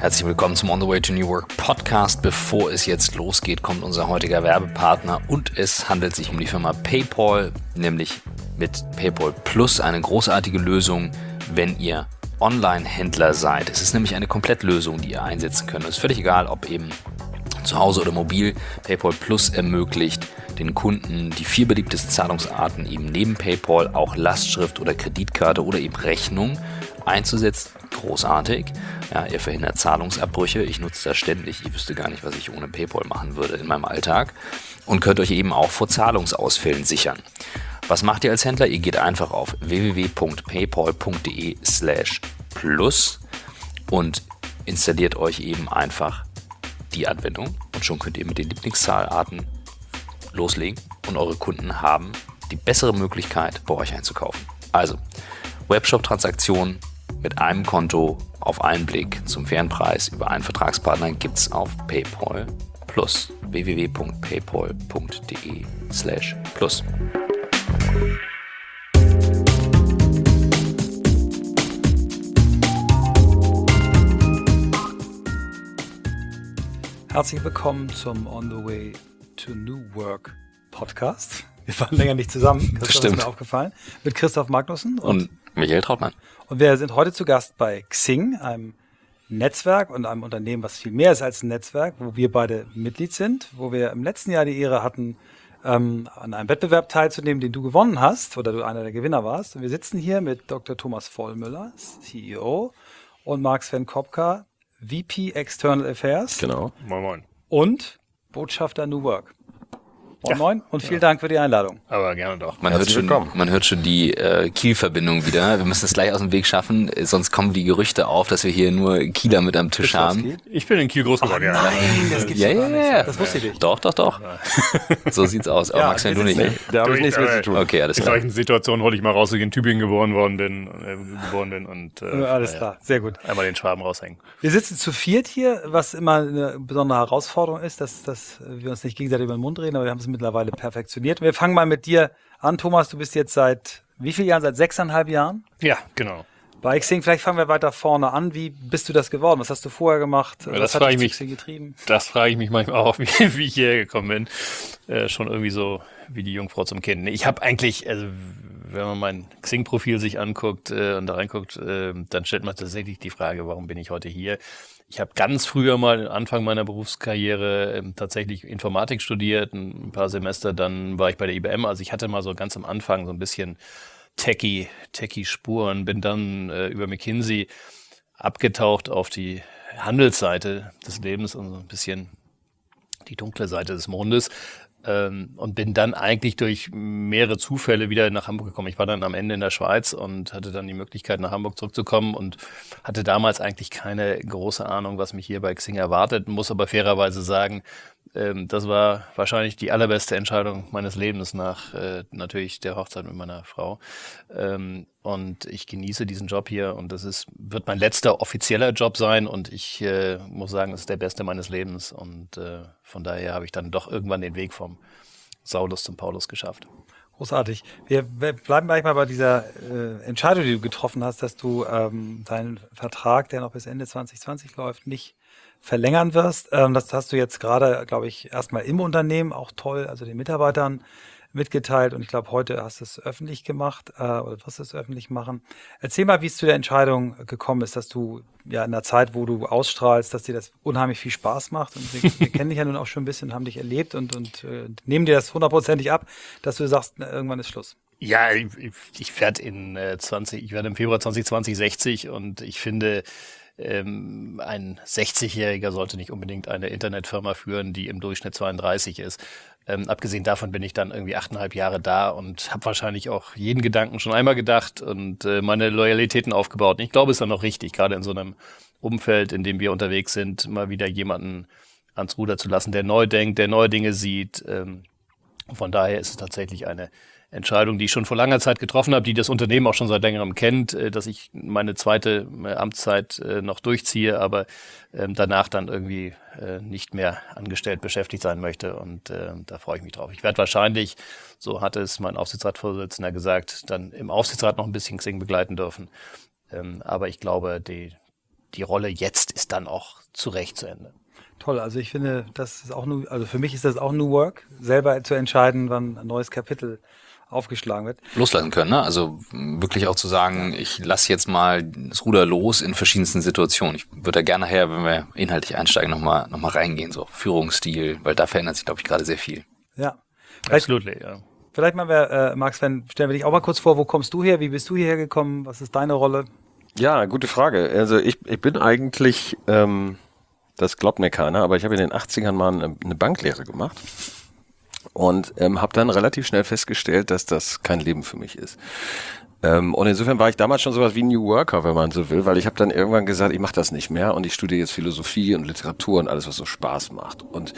Herzlich willkommen zum On the Way to New Work Podcast. Bevor es jetzt losgeht, kommt unser heutiger Werbepartner und es handelt sich um die Firma PayPal, nämlich mit PayPal Plus, eine großartige Lösung, wenn ihr Online-Händler seid. Es ist nämlich eine Komplettlösung, die ihr einsetzen könnt. Es ist völlig egal, ob eben zu Hause oder mobil. PayPal Plus ermöglicht den Kunden die 4 beliebtesten Zahlungsarten eben neben PayPal auch Lastschrift oder Kreditkarte oder eben Rechnung einzusetzen. Großartig. Ja, ihr verhindert Zahlungsabbrüche. Ich nutze das ständig. Ich wüsste gar nicht, was ich ohne PayPal machen würde in meinem Alltag. Und könnt euch eben auch vor Zahlungsausfällen sichern. Was macht ihr als Händler? Ihr geht einfach auf www.paypal.de/plus und installiert euch eben einfach die Anwendung. Und schon könnt ihr mit den Lieblingszahlarten loslegen. Und eure Kunden haben die bessere Möglichkeit, bei euch einzukaufen. Also, Webshop-Transaktionen mit einem Konto auf einen Blick zum fairen Preis über einen Vertragspartner gibt's auf PayPal Plus. www.paypal.de/plus. Herzlich willkommen zum On the Way to New Work Podcast. Wir waren länger nicht zusammen, Christoph, ist mir aufgefallen, mit Christoph Magnussen und Michael Trautmann. Und wir sind heute zu Gast bei Xing, einem Netzwerk und einem Unternehmen, was viel mehr ist als ein Netzwerk, wo wir beide Mitglied sind, wo wir im letzten Jahr die Ehre hatten, an einem Wettbewerb teilzunehmen, den du gewonnen hast oder du einer der Gewinner warst. Und wir sitzen hier mit Dr. Thomas Vollmüller, CEO, und Marc Sven Kopka, VP External Affairs. Genau. Moin, moin. Und Botschafter New Work. Moin, moin und vielen Dank für die Einladung. Aber gerne doch. Man hört schon die Kiel-Verbindung wieder. Wir müssen es gleich aus dem Weg schaffen, sonst kommen die Gerüchte auf, dass wir hier nur Kieler mit am Tisch haben. Ich bin in Kiel groß geworden, ja. Nein, das gibt's doch gar nicht. Das wusste ich nicht. Doch. So sieht's aus. Aber Max, wenn du nicht. Da habe ich nichts mit zu tun. Okay, alles In klar. solchen Situationen wollte ich mal raus, dass ich in Tübingen geboren bin und Alles klar, sehr gut. einmal den Schwaben raushängen. Wir sitzen zu viert hier, was immer eine besondere Herausforderung ist, dass wir uns nicht gegenseitig über den Mund reden, aber wir haben es mittlerweile perfektioniert. Wir fangen mal mit dir an, Thomas. Du bist jetzt seit wie vielen Jahren? Seit 6,5 Jahren? Ja, genau. Bei Xing. Vielleicht fangen wir weiter vorne an. Wie bist du das geworden? Was hast du vorher gemacht? Ja, was hat dich zu Xing getrieben? Das frage ich mich manchmal auch, wie ich hierher gekommen bin. Schon irgendwie so wie die Jungfrau zum Kind. Ich habe eigentlich, also wenn man mein Xing-Profil sich anguckt und da reinguckt, dann stellt man tatsächlich die Frage, warum bin ich heute hier? Ich habe ganz früher mal, Anfang meiner Berufskarriere, tatsächlich Informatik studiert, ein paar Semester, dann war ich bei der IBM. Also ich hatte mal so ganz am Anfang so ein bisschen Techie-Spuren, bin dann über McKinsey abgetaucht auf die Handelsseite des Lebens und so ein bisschen die dunkle Seite des Mondes. Und bin dann eigentlich durch mehrere Zufälle wieder nach Hamburg gekommen. Ich war dann am Ende in der Schweiz und hatte dann die Möglichkeit, nach Hamburg zurückzukommen und hatte damals eigentlich keine große Ahnung, was mich hier bei Xing erwartet, muss aber fairerweise sagen, das war wahrscheinlich die allerbeste Entscheidung meines Lebens nach natürlich der Hochzeit mit meiner Frau. Und ich genieße diesen Job hier und das wird mein letzter offizieller Job sein und ich muss sagen, es ist der beste meines Lebens und von daher habe ich dann doch irgendwann den Weg vom Saulus zum Paulus geschafft. Großartig. Wir bleiben gleich mal bei dieser Entscheidung, die du getroffen hast, dass du deinen Vertrag, der noch bis Ende 2020 läuft, nicht verlängern wirst. Das hast du jetzt gerade, glaube ich, erstmal im Unternehmen, auch toll, also den Mitarbeitern mitgeteilt und ich glaube, heute hast du es öffentlich gemacht oder wirst es öffentlich machen. Erzähl mal, wie es zu der Entscheidung gekommen ist, dass du ja in der Zeit, wo du ausstrahlst, dass dir das unheimlich viel Spaß macht und wir kennen dich ja nun auch schon ein bisschen, haben dich erlebt und nehmen dir das 100%ig ab, dass du sagst, irgendwann ist Schluss. Ja, ich werde im Februar 2020 60 und ich finde, ein 60-Jähriger sollte nicht unbedingt eine Internetfirma führen, die im Durchschnitt 32 ist. Abgesehen davon bin ich dann irgendwie 8,5 Jahre da und habe wahrscheinlich auch jeden Gedanken schon einmal gedacht und meine Loyalitäten aufgebaut. Und ich glaube, es ist dann auch richtig, gerade in so einem Umfeld, in dem wir unterwegs sind, mal wieder jemanden ans Ruder zu lassen, der neu denkt, der neue Dinge sieht. Von daher ist es tatsächlich eine Entscheidung, die ich schon vor langer Zeit getroffen habe, die das Unternehmen auch schon seit längerem kennt, dass ich meine zweite Amtszeit noch durchziehe, aber danach dann irgendwie nicht mehr angestellt beschäftigt sein möchte und da freue ich mich drauf. Ich werde wahrscheinlich, so hatte es mein die Rolle jetzt ist dann auch zu Recht zu Ende. Toll, also ich finde, das ist auch also für mich ist das auch New Work, selber zu entscheiden, wann ein neues Kapitel aufgeschlagen wird. Loslassen können, ne? Also wirklich auch zu sagen, ich lasse jetzt mal das Ruder los in verschiedensten Situationen. Ich würde da gerne nachher, wenn wir inhaltlich einsteigen, nochmal reingehen, so Führungsstil, weil da verändert sich, glaube ich, gerade sehr viel. Ja. Absolut, ja. Vielleicht mal, Max, stellen wir dich auch mal kurz vor, wo kommst du her, wie bist du hierher gekommen, was ist deine Rolle? Ja, gute Frage. Also ich bin eigentlich, das glaubt mir keiner, aber ich habe in den 80ern mal eine Banklehre gemacht. Und habe dann relativ schnell festgestellt, dass das kein Leben für mich ist. Und insofern war ich damals schon sowas wie ein New Worker, wenn man so will, weil ich habe dann irgendwann gesagt, ich mache das nicht mehr und ich studiere jetzt Philosophie und Literatur und alles, was so Spaß macht. Und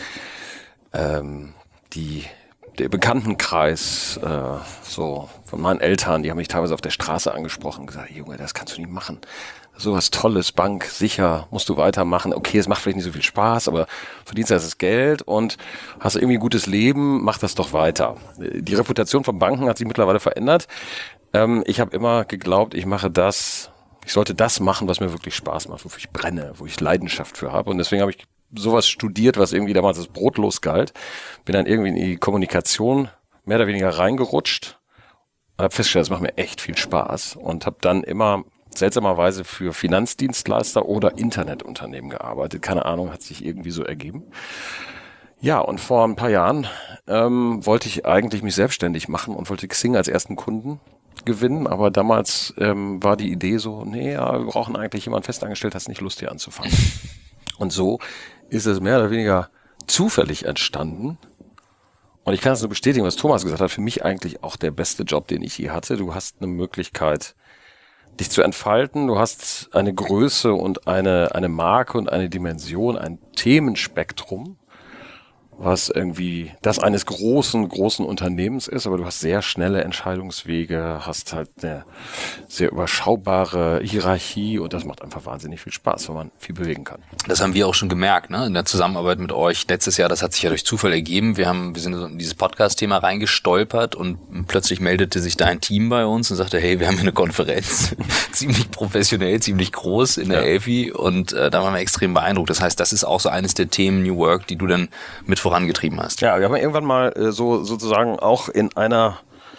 der Bekanntenkreis so von meinen Eltern, die haben mich teilweise auf der Straße angesprochen und gesagt, Junge, das kannst du nicht machen. Sowas Tolles, Bank, sicher, musst du weitermachen. Okay, es macht vielleicht nicht so viel Spaß, aber verdienst das Geld und hast irgendwie ein gutes Leben, mach das doch weiter. Die Reputation von Banken hat sich mittlerweile verändert. Ich habe immer geglaubt, ich sollte das machen, was mir wirklich Spaß macht, wofür ich brenne, wo ich Leidenschaft für habe. Und deswegen habe ich sowas studiert, was irgendwie damals als brotlos galt. Bin dann irgendwie in die Kommunikation mehr oder weniger reingerutscht und habe festgestellt, es macht mir echt viel Spaß und habe dann immer seltsamerweise für Finanzdienstleister oder Internetunternehmen gearbeitet. Keine Ahnung, hat sich irgendwie so ergeben. Ja, und vor ein paar Jahren wollte ich eigentlich mich selbstständig machen und wollte Xing als ersten Kunden gewinnen, aber damals war die Idee so, wir brauchen eigentlich jemanden festangestellt, hast nicht Lust hier anzufangen. Und so ist es mehr oder weniger zufällig entstanden. Und ich kann es nur bestätigen, was Thomas gesagt hat, für mich eigentlich auch der beste Job, den ich je hatte. Du hast eine Möglichkeit, dich zu entfalten. Du hast eine Größe und eine Marke und eine Dimension, ein Themenspektrum, was irgendwie das eines großen Unternehmens ist, aber du hast sehr schnelle Entscheidungswege, hast halt eine sehr überschaubare Hierarchie und das macht einfach wahnsinnig viel Spaß, weil man viel bewegen kann. Das haben wir auch schon gemerkt, ne? In der Zusammenarbeit mit euch letztes Jahr, das hat sich ja durch Zufall ergeben. Wir sind so in dieses Podcast-Thema reingestolpert und plötzlich meldete sich da ein Team bei uns und sagte, hey, wir haben hier eine Konferenz, ziemlich professionell, ziemlich groß in der Elfi und da waren wir extrem beeindruckt. Das heißt, das ist auch so eines der Themen New Work, die du dann mit vorangetrieben hast. Ja, wir haben irgendwann mal sozusagen auch in einer,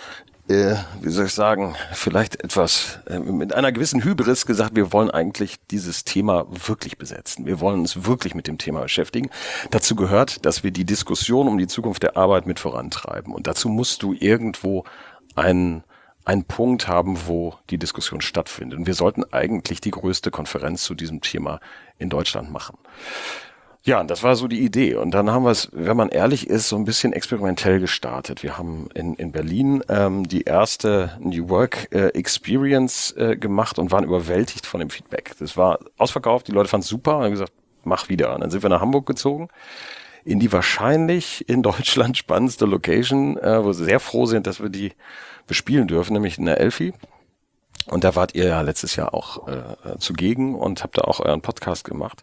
wie soll ich sagen, vielleicht etwas mit einer gewissen Hybris gesagt, wir wollen eigentlich dieses Thema wirklich besetzen. Wir wollen uns wirklich mit dem Thema beschäftigen. Dazu gehört, dass wir die Diskussion um die Zukunft der Arbeit mit vorantreiben. Und dazu musst du irgendwo einen Punkt haben, wo die Diskussion stattfindet. Und wir sollten eigentlich die größte Konferenz zu diesem Thema in Deutschland machen. Ja, und das war so die Idee. Und dann haben wir es, wenn man ehrlich ist, so ein bisschen experimentell gestartet. Wir haben in Berlin die erste New Work Experience gemacht und waren überwältigt von dem Feedback. Das war ausverkauft, die Leute fanden es super und haben gesagt, mach wieder. Und dann sind wir nach Hamburg gezogen, in die wahrscheinlich in Deutschland spannendste Location, wo wir sehr froh sind, dass wir die bespielen dürfen, nämlich in der Elfi. Und da wart ihr ja letztes Jahr auch zugegen und habt da auch euren Podcast gemacht.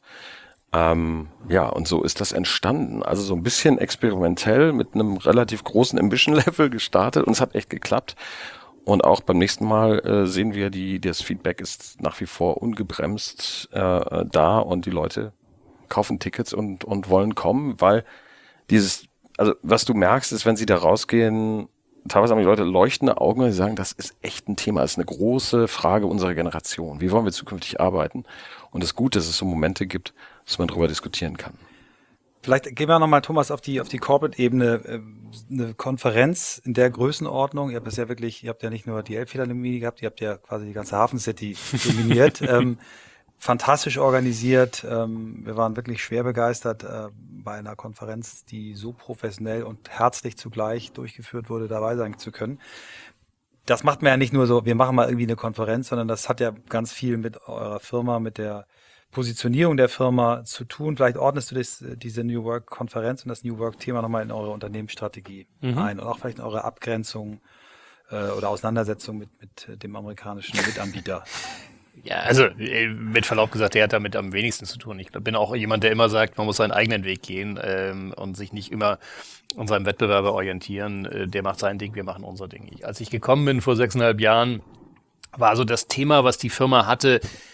Ja, und so ist das entstanden. Also so ein bisschen experimentell mit einem relativ großen Ambition-Level gestartet und es hat echt geklappt. Und auch beim nächsten Mal sehen wir, das Feedback ist nach wie vor ungebremst da und die Leute kaufen Tickets und wollen kommen, weil also was du merkst, ist, wenn sie da rausgehen, teilweise haben die Leute leuchtende Augen und sie sagen, das ist echt ein Thema, das ist eine große Frage unserer Generation. Wie wollen wir zukünftig arbeiten? Und das Gute, dass es so Momente gibt, dass man darüber diskutieren kann. Vielleicht gehen wir nochmal, Thomas, auf die Corporate-Ebene. Eine Konferenz in der Größenordnung, ihr habt ja nicht nur die Elbphilharmonie gehabt, ihr habt ja quasi die ganze Hafen City dominiert. Fantastisch organisiert. Wir waren wirklich schwer begeistert, bei einer Konferenz, die so professionell und herzlich zugleich durchgeführt wurde, dabei sein zu können. Das macht man ja nicht nur so, wir machen mal irgendwie eine Konferenz, sondern das hat ja ganz viel mit eurer Firma, mit der Positionierung der Firma zu tun. Vielleicht ordnest du diese New Work-Konferenz und das New Work-Thema nochmal in eure Unternehmensstrategie ein und auch vielleicht in eure Abgrenzung oder Auseinandersetzung mit dem amerikanischen Mitanbieter. Ja, also mit Verlaub gesagt, der hat damit am wenigsten zu tun. Ich bin auch jemand, der immer sagt, man muss seinen eigenen Weg gehen und sich nicht immer an seinem Wettbewerber orientieren. Der macht sein Ding, wir machen unser Ding. Als ich gekommen bin vor 6,5 Jahren, war so das Thema, was die Firma hatte,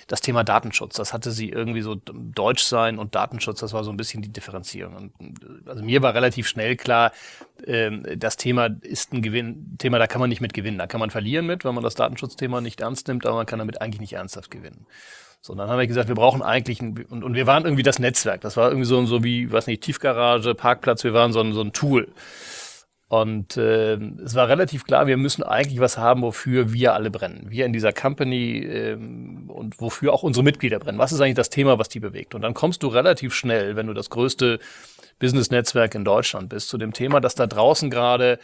das Thema Datenschutz. Das hatte sie irgendwie so Deutsch sein und Datenschutz, das war so ein bisschen die Differenzierung. Und also mir war relativ schnell klar, das Thema ist ein Thema, da kann man nicht mit gewinnen. Da kann man verlieren mit, wenn man das Datenschutzthema nicht ernst nimmt, aber man kann damit eigentlich nicht ernsthaft gewinnen. So, dann haben wir gesagt, wir brauchen eigentlich und wir waren irgendwie das Netzwerk. Das war irgendwie so wie, weiß nicht, Tiefgarage, Parkplatz, wir waren so ein Tool. Und es war relativ klar, wir müssen eigentlich was haben, wofür wir alle brennen. Wir in dieser Company und wofür auch unsere Mitglieder brennen. Was ist eigentlich das Thema, was die bewegt? Und dann kommst du relativ schnell, wenn du das größte Business-Netzwerk in Deutschland bist, zu dem Thema, dass da draußen gerade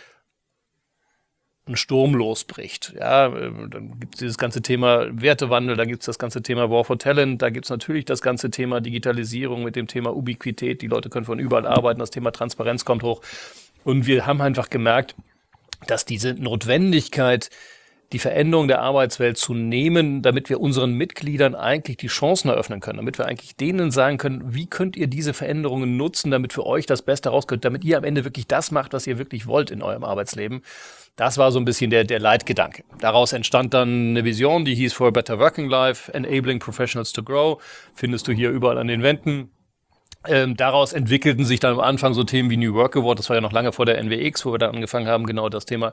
ein Sturm losbricht. Ja, dann gibt es dieses ganze Thema Wertewandel, da gibt es das ganze Thema War for Talent, da gibt es natürlich das ganze Thema Digitalisierung mit dem Thema Ubiquität. Die Leute können von überall arbeiten, das Thema Transparenz kommt hoch. Und wir haben einfach gemerkt, dass diese Notwendigkeit, die Veränderung der Arbeitswelt zu nehmen, damit wir unseren Mitgliedern eigentlich die Chancen eröffnen können, damit wir eigentlich denen sagen können, wie könnt ihr diese Veränderungen nutzen, damit für euch das Beste rauskommt, damit ihr am Ende wirklich das macht, was ihr wirklich wollt in eurem Arbeitsleben. Das war so ein bisschen der Leitgedanke. Daraus entstand dann eine Vision, die hieß For a Better Working Life, Enabling Professionals to Grow. Findest du hier überall an den Wänden. Daraus entwickelten sich dann am Anfang so Themen wie New Work Award. Das war ja noch lange vor der NWX, wo wir dann angefangen haben, genau das Thema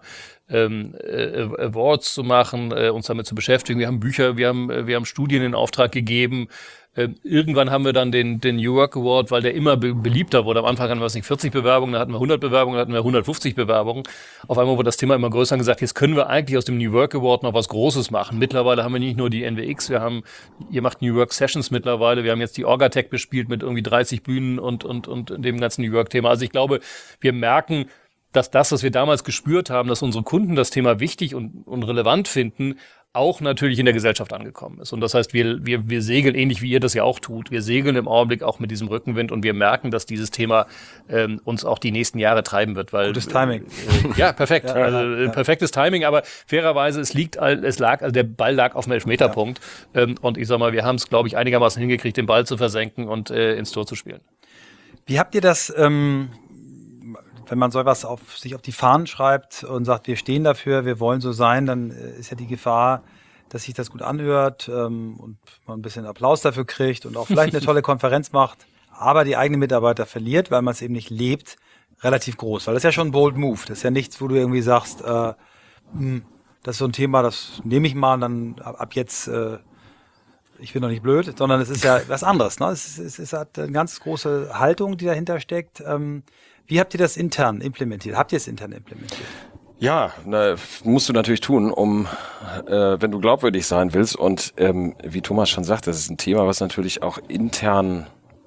Awards zu machen, uns damit zu beschäftigen. Wir haben Bücher, wir haben Studien in Auftrag gegeben. Irgendwann haben wir dann den New Work Award, weil der immer beliebter wurde. Am Anfang hatten wir 40 Bewerbungen, dann hatten wir 100 Bewerbungen, dann hatten wir 150 Bewerbungen. Auf einmal wurde das Thema immer größer und gesagt, jetzt können wir eigentlich aus dem New Work Award noch was Großes machen. Mittlerweile haben wir nicht nur die NWX, ihr macht New Work Sessions mittlerweile, wir haben jetzt die Orgatech bespielt mit irgendwie 30 Bühnen und dem ganzen New Work Thema. Also ich glaube, wir merken, dass das, was wir damals gespürt haben, dass unsere Kunden das Thema wichtig und relevant finden, auch natürlich in der Gesellschaft angekommen ist. Und das heißt, wir segeln, ähnlich wie ihr das ja auch tut, wir segeln im Augenblick auch mit diesem Rückenwind und wir merken, dass dieses Thema uns auch die nächsten Jahre treiben wird. Weil, gutes Timing. Ja, perfekt. Perfektes Timing, aber fairerweise, der Ball lag auf dem Elfmeterpunkt. Und ich sag mal, wir haben es, glaube ich, einigermaßen hingekriegt, den Ball zu versenken und ins Tor zu spielen. Wie habt ihr das, wenn man sowas sich auf die Fahnen schreibt und sagt, wir stehen dafür, wir wollen so sein, dann ist ja die Gefahr, dass sich das gut anhört und man ein bisschen Applaus dafür kriegt und auch vielleicht eine tolle Konferenz macht, aber die eigenen Mitarbeiter verliert, weil man es eben nicht lebt, relativ groß. Weil das ist ja schon ein bold Move. Das ist ja nichts, wo du irgendwie sagst, das ist so ein Thema, das nehme ich mal und dann ab jetzt, ich bin doch nicht blöd, sondern es ist ja was anderes. Ne? Es hat eine ganz große Haltung, die dahinter steckt. Wie habt ihr das intern implementiert? Habt ihr es intern implementiert? Ja, musst du natürlich tun, wenn du glaubwürdig sein willst. Und wie Thomas schon sagt, das ist ein Thema, was natürlich auch intern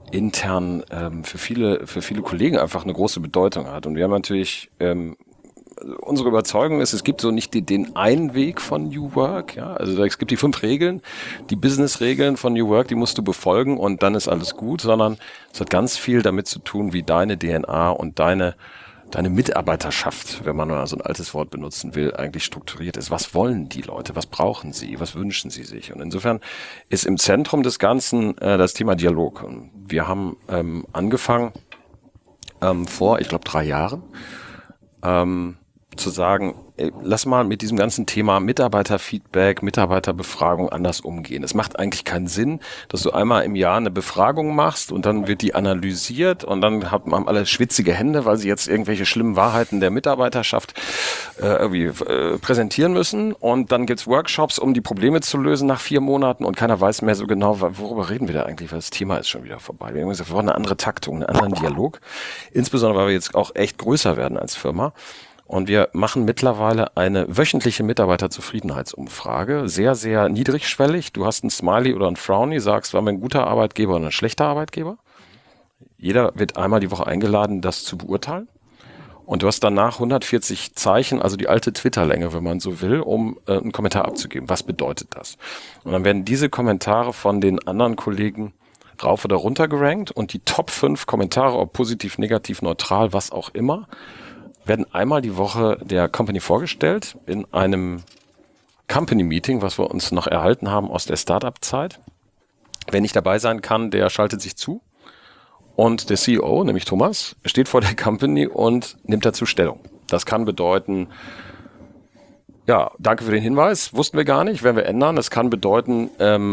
für viele Kollegen einfach eine große Bedeutung hat. Und wir haben natürlich unsere Überzeugung ist, es gibt so nicht den einen Weg von New Work, ja. Also es gibt die 5 Regeln, die Business-Regeln von New Work, die musst du befolgen und dann ist alles gut, sondern es hat ganz viel damit zu tun, wie deine DNA und deine Mitarbeiterschaft, wenn man mal so ein altes Wort benutzen will, eigentlich strukturiert ist. Was wollen die Leute? Was brauchen sie? Was wünschen sie sich? Und insofern ist im Zentrum des Ganzen das Thema Dialog. Und wir haben angefangen vor, ich glaube, 3 Jahren, zu sagen, lass mal mit diesem ganzen Thema Mitarbeiterfeedback, Mitarbeiterbefragung anders umgehen. Es macht eigentlich keinen Sinn, dass du einmal im Jahr eine Befragung machst und dann wird die analysiert und dann haben alle schwitzige Hände, weil sie jetzt irgendwelche schlimmen Wahrheiten der Mitarbeiterschaft präsentieren müssen und dann gibt's Workshops, um die Probleme zu lösen nach 4 Monaten und keiner weiß mehr so genau, worüber reden wir da eigentlich, weil das Thema ist schon wieder vorbei. Wir haben gesagt, wir wollen eine andere Taktung, einen anderen Dialog, insbesondere weil wir jetzt auch echt größer werden als Firma. Und wir machen mittlerweile eine wöchentliche Mitarbeiterzufriedenheitsumfrage, sehr, sehr niedrigschwellig. Du hast ein Smiley oder ein Frowny, sagst, waren wir ein guter Arbeitgeber oder ein schlechter Arbeitgeber. Jeder wird einmal die Woche eingeladen, das zu beurteilen. Und du hast danach 140 Zeichen, also die alte Twitter-Länge, wenn man so will, um einen Kommentar abzugeben. Was bedeutet das? Und dann werden diese Kommentare von den anderen Kollegen rauf oder runter gerankt und die Top 5 Kommentare, ob positiv, negativ, neutral, was auch immer, werden einmal die Woche der Company vorgestellt in einem Company-Meeting, was wir uns noch erhalten haben aus der Startup-Zeit. Wer nicht dabei sein kann, der schaltet sich zu. Und der CEO, nämlich Thomas, steht vor der Company und nimmt dazu Stellung. Das kann bedeuten, Ja, danke für den Hinweis. Wussten wir gar nicht, werden wir ändern. Das kann bedeuten,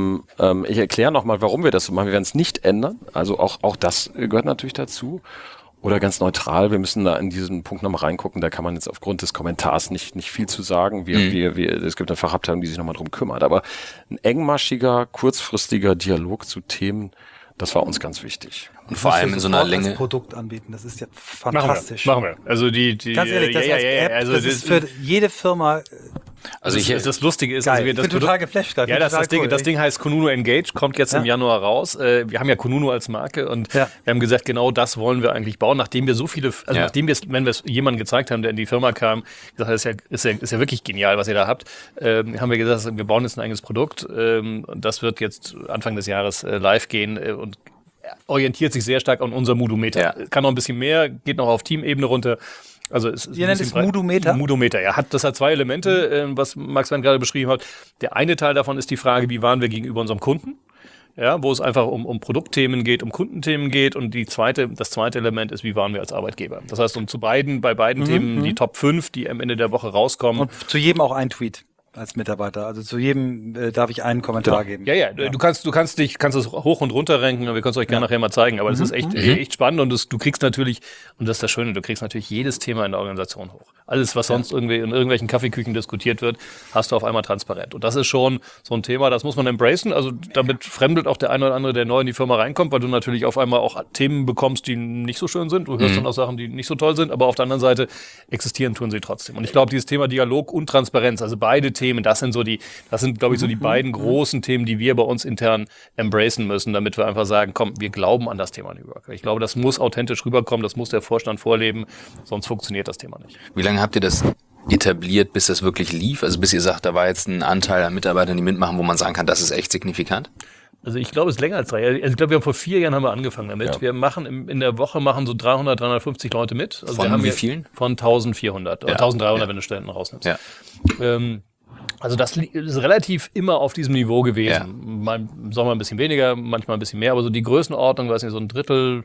ich erkläre nochmal, warum wir das so machen. Wir werden es nicht ändern. Also auch das gehört natürlich dazu. Oder ganz neutral, wir müssen da in diesen Punkt nochmal reingucken. Da kann man jetzt aufgrund des Kommentars nicht viel zu sagen. Es gibt eine Fachabteilung, die sich nochmal drum kümmert. Aber ein engmaschiger, kurzfristiger Dialog zu Themen, das war uns ganz wichtig. Und vor allem in so einer Länge. Das Produkt anbieten, das ist ja fantastisch. Machen wir. Also ganz ehrlich, das als App, also das ist für jede Firma. Also das Lustige ist, geil. also Ich bin total geflasht gerade. Ja, das Ding heißt Kununu Engage, kommt jetzt im Januar raus. Wir haben ja Kununu als Marke und wir haben gesagt, genau das wollen wir eigentlich bauen, nachdem wir so viele, nachdem wir es, wenn wir es jemandem gezeigt haben, der in die Firma kam, gesagt, das ist ja wirklich genial, was ihr da habt, haben wir gesagt, wir bauen jetzt ein eigenes Produkt und das wird jetzt Anfang des Jahres live gehen und orientiert sich sehr stark an unser Moodometer. Kann noch ein bisschen mehr, geht noch auf Teamebene runter. Also ihr nennt es Moodometer? Moodometer, ja. Das hat zwei Elemente, was Max Wendt gerade beschrieben hat. Der eine Teil davon ist die Frage, wie waren wir gegenüber unserem Kunden? Ja, wo es einfach um Produktthemen geht, um Kundenthemen geht. Und das zweite Element ist, wie waren wir als Arbeitgeber? Das heißt, bei beiden Themen die Top 5, die am Ende der Woche rauskommen. Und zu jedem auch ein Tweet als Mitarbeiter. Also zu jedem darf ich einen Kommentar geben. Ja. Du kannst es hoch und runter ranken, wir können es euch gerne nachher mal zeigen, aber das ist echt spannend und du kriegst natürlich, und das ist das Schöne, du kriegst natürlich jedes Thema in der Organisation hoch. Alles, was sonst irgendwie in irgendwelchen Kaffeeküchen diskutiert wird, hast du auf einmal transparent. Und das ist schon so ein Thema, das muss man embracen. Also damit fremdelt auch der eine oder andere, der neu in die Firma reinkommt, weil du natürlich auf einmal auch Themen bekommst, die nicht so schön sind. Du hörst dann auch Sachen, die nicht so toll sind, aber auf der anderen Seite existieren tun sie trotzdem. Und ich glaube, dieses Thema Dialog und Transparenz, also beide Themen, das sind, glaube ich, so die beiden großen Themen, die wir bei uns intern embracen müssen, damit wir einfach sagen, komm, wir glauben an das Thema New Work. Ich glaube, das muss authentisch rüberkommen, das muss der Vorstand vorleben, sonst funktioniert das Thema nicht. Wie lange habt ihr das etabliert, bis das wirklich lief? Also bis ihr sagt, da war jetzt ein Anteil an Mitarbeitern, die mitmachen, wo man sagen kann, das ist echt signifikant? Also ich glaube, es ist länger als 3 Jahre. Also ich glaube, wir haben vor 4 Jahren angefangen damit. Ja. Wir machen in der Woche so 300, 350 Leute mit. Also von wie vielen? Von 1400 oder 1300, wenn du Studenten rausnimmst. Ja. Also das ist relativ immer auf diesem Niveau gewesen. Ja. Mal im Sommer ein bisschen weniger, manchmal ein bisschen mehr, aber so die Größenordnung, weiß nicht, so ein Drittel,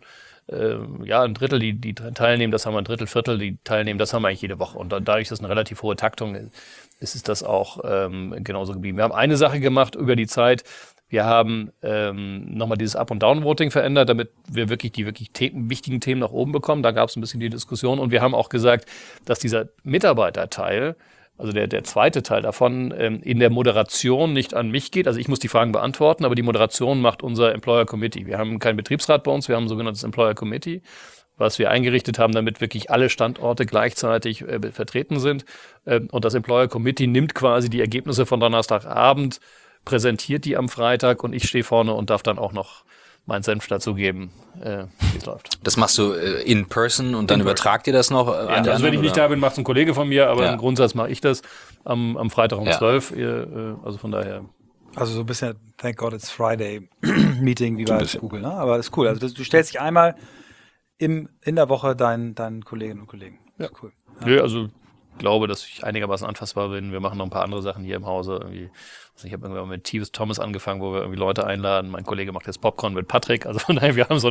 die teilnehmen, das haben wir ein Viertel, die teilnehmen, das haben wir eigentlich jede Woche. Und dadurch, dass es eine relativ hohe Taktung ist es das auch genauso geblieben. Wir haben eine Sache gemacht über die Zeit. Wir haben nochmal dieses Up- und Down-Voting verändert, damit wir wirklich die wichtigen Themen nach oben bekommen. Da gab es ein bisschen die Diskussion. Und wir haben auch gesagt, dass dieser Mitarbeiterteil, also der zweite Teil davon, in der Moderation nicht an mich geht. Also ich muss die Fragen beantworten, aber die Moderation macht unser Employer Committee. Wir haben keinen Betriebsrat bei uns, wir haben ein sogenanntes Employer Committee, was wir eingerichtet haben, damit wirklich alle Standorte gleichzeitig vertreten sind. Und das Employer Committee nimmt quasi die Ergebnisse von Donnerstagabend, präsentiert die am Freitag und ich stehe vorne und darf dann auch noch meinen Senf dazugeben, wie es läuft. Das machst du in person und dann übertragt ihr das noch? Also wenn ich nicht da bin, macht es ein Kollege von mir, aber im Grundsatz mache ich das am Freitag um 12. Also von daher. Also so ein bisschen Thank God It's Friday Meeting wie bei Google, ne? Aber das ist cool. Also du stellst dich einmal in der Woche deinen Kolleginnen und Kollegen. Ja, cool. Ja. Also ich glaube, dass ich einigermaßen anfassbar bin. Wir machen noch ein paar andere Sachen hier im Hause. Irgendwie. Ich habe irgendwann mit T.V. Thomas angefangen, wo wir irgendwie Leute einladen. Mein Kollege macht jetzt Popcorn mit Patrick. Also von daher, wir haben so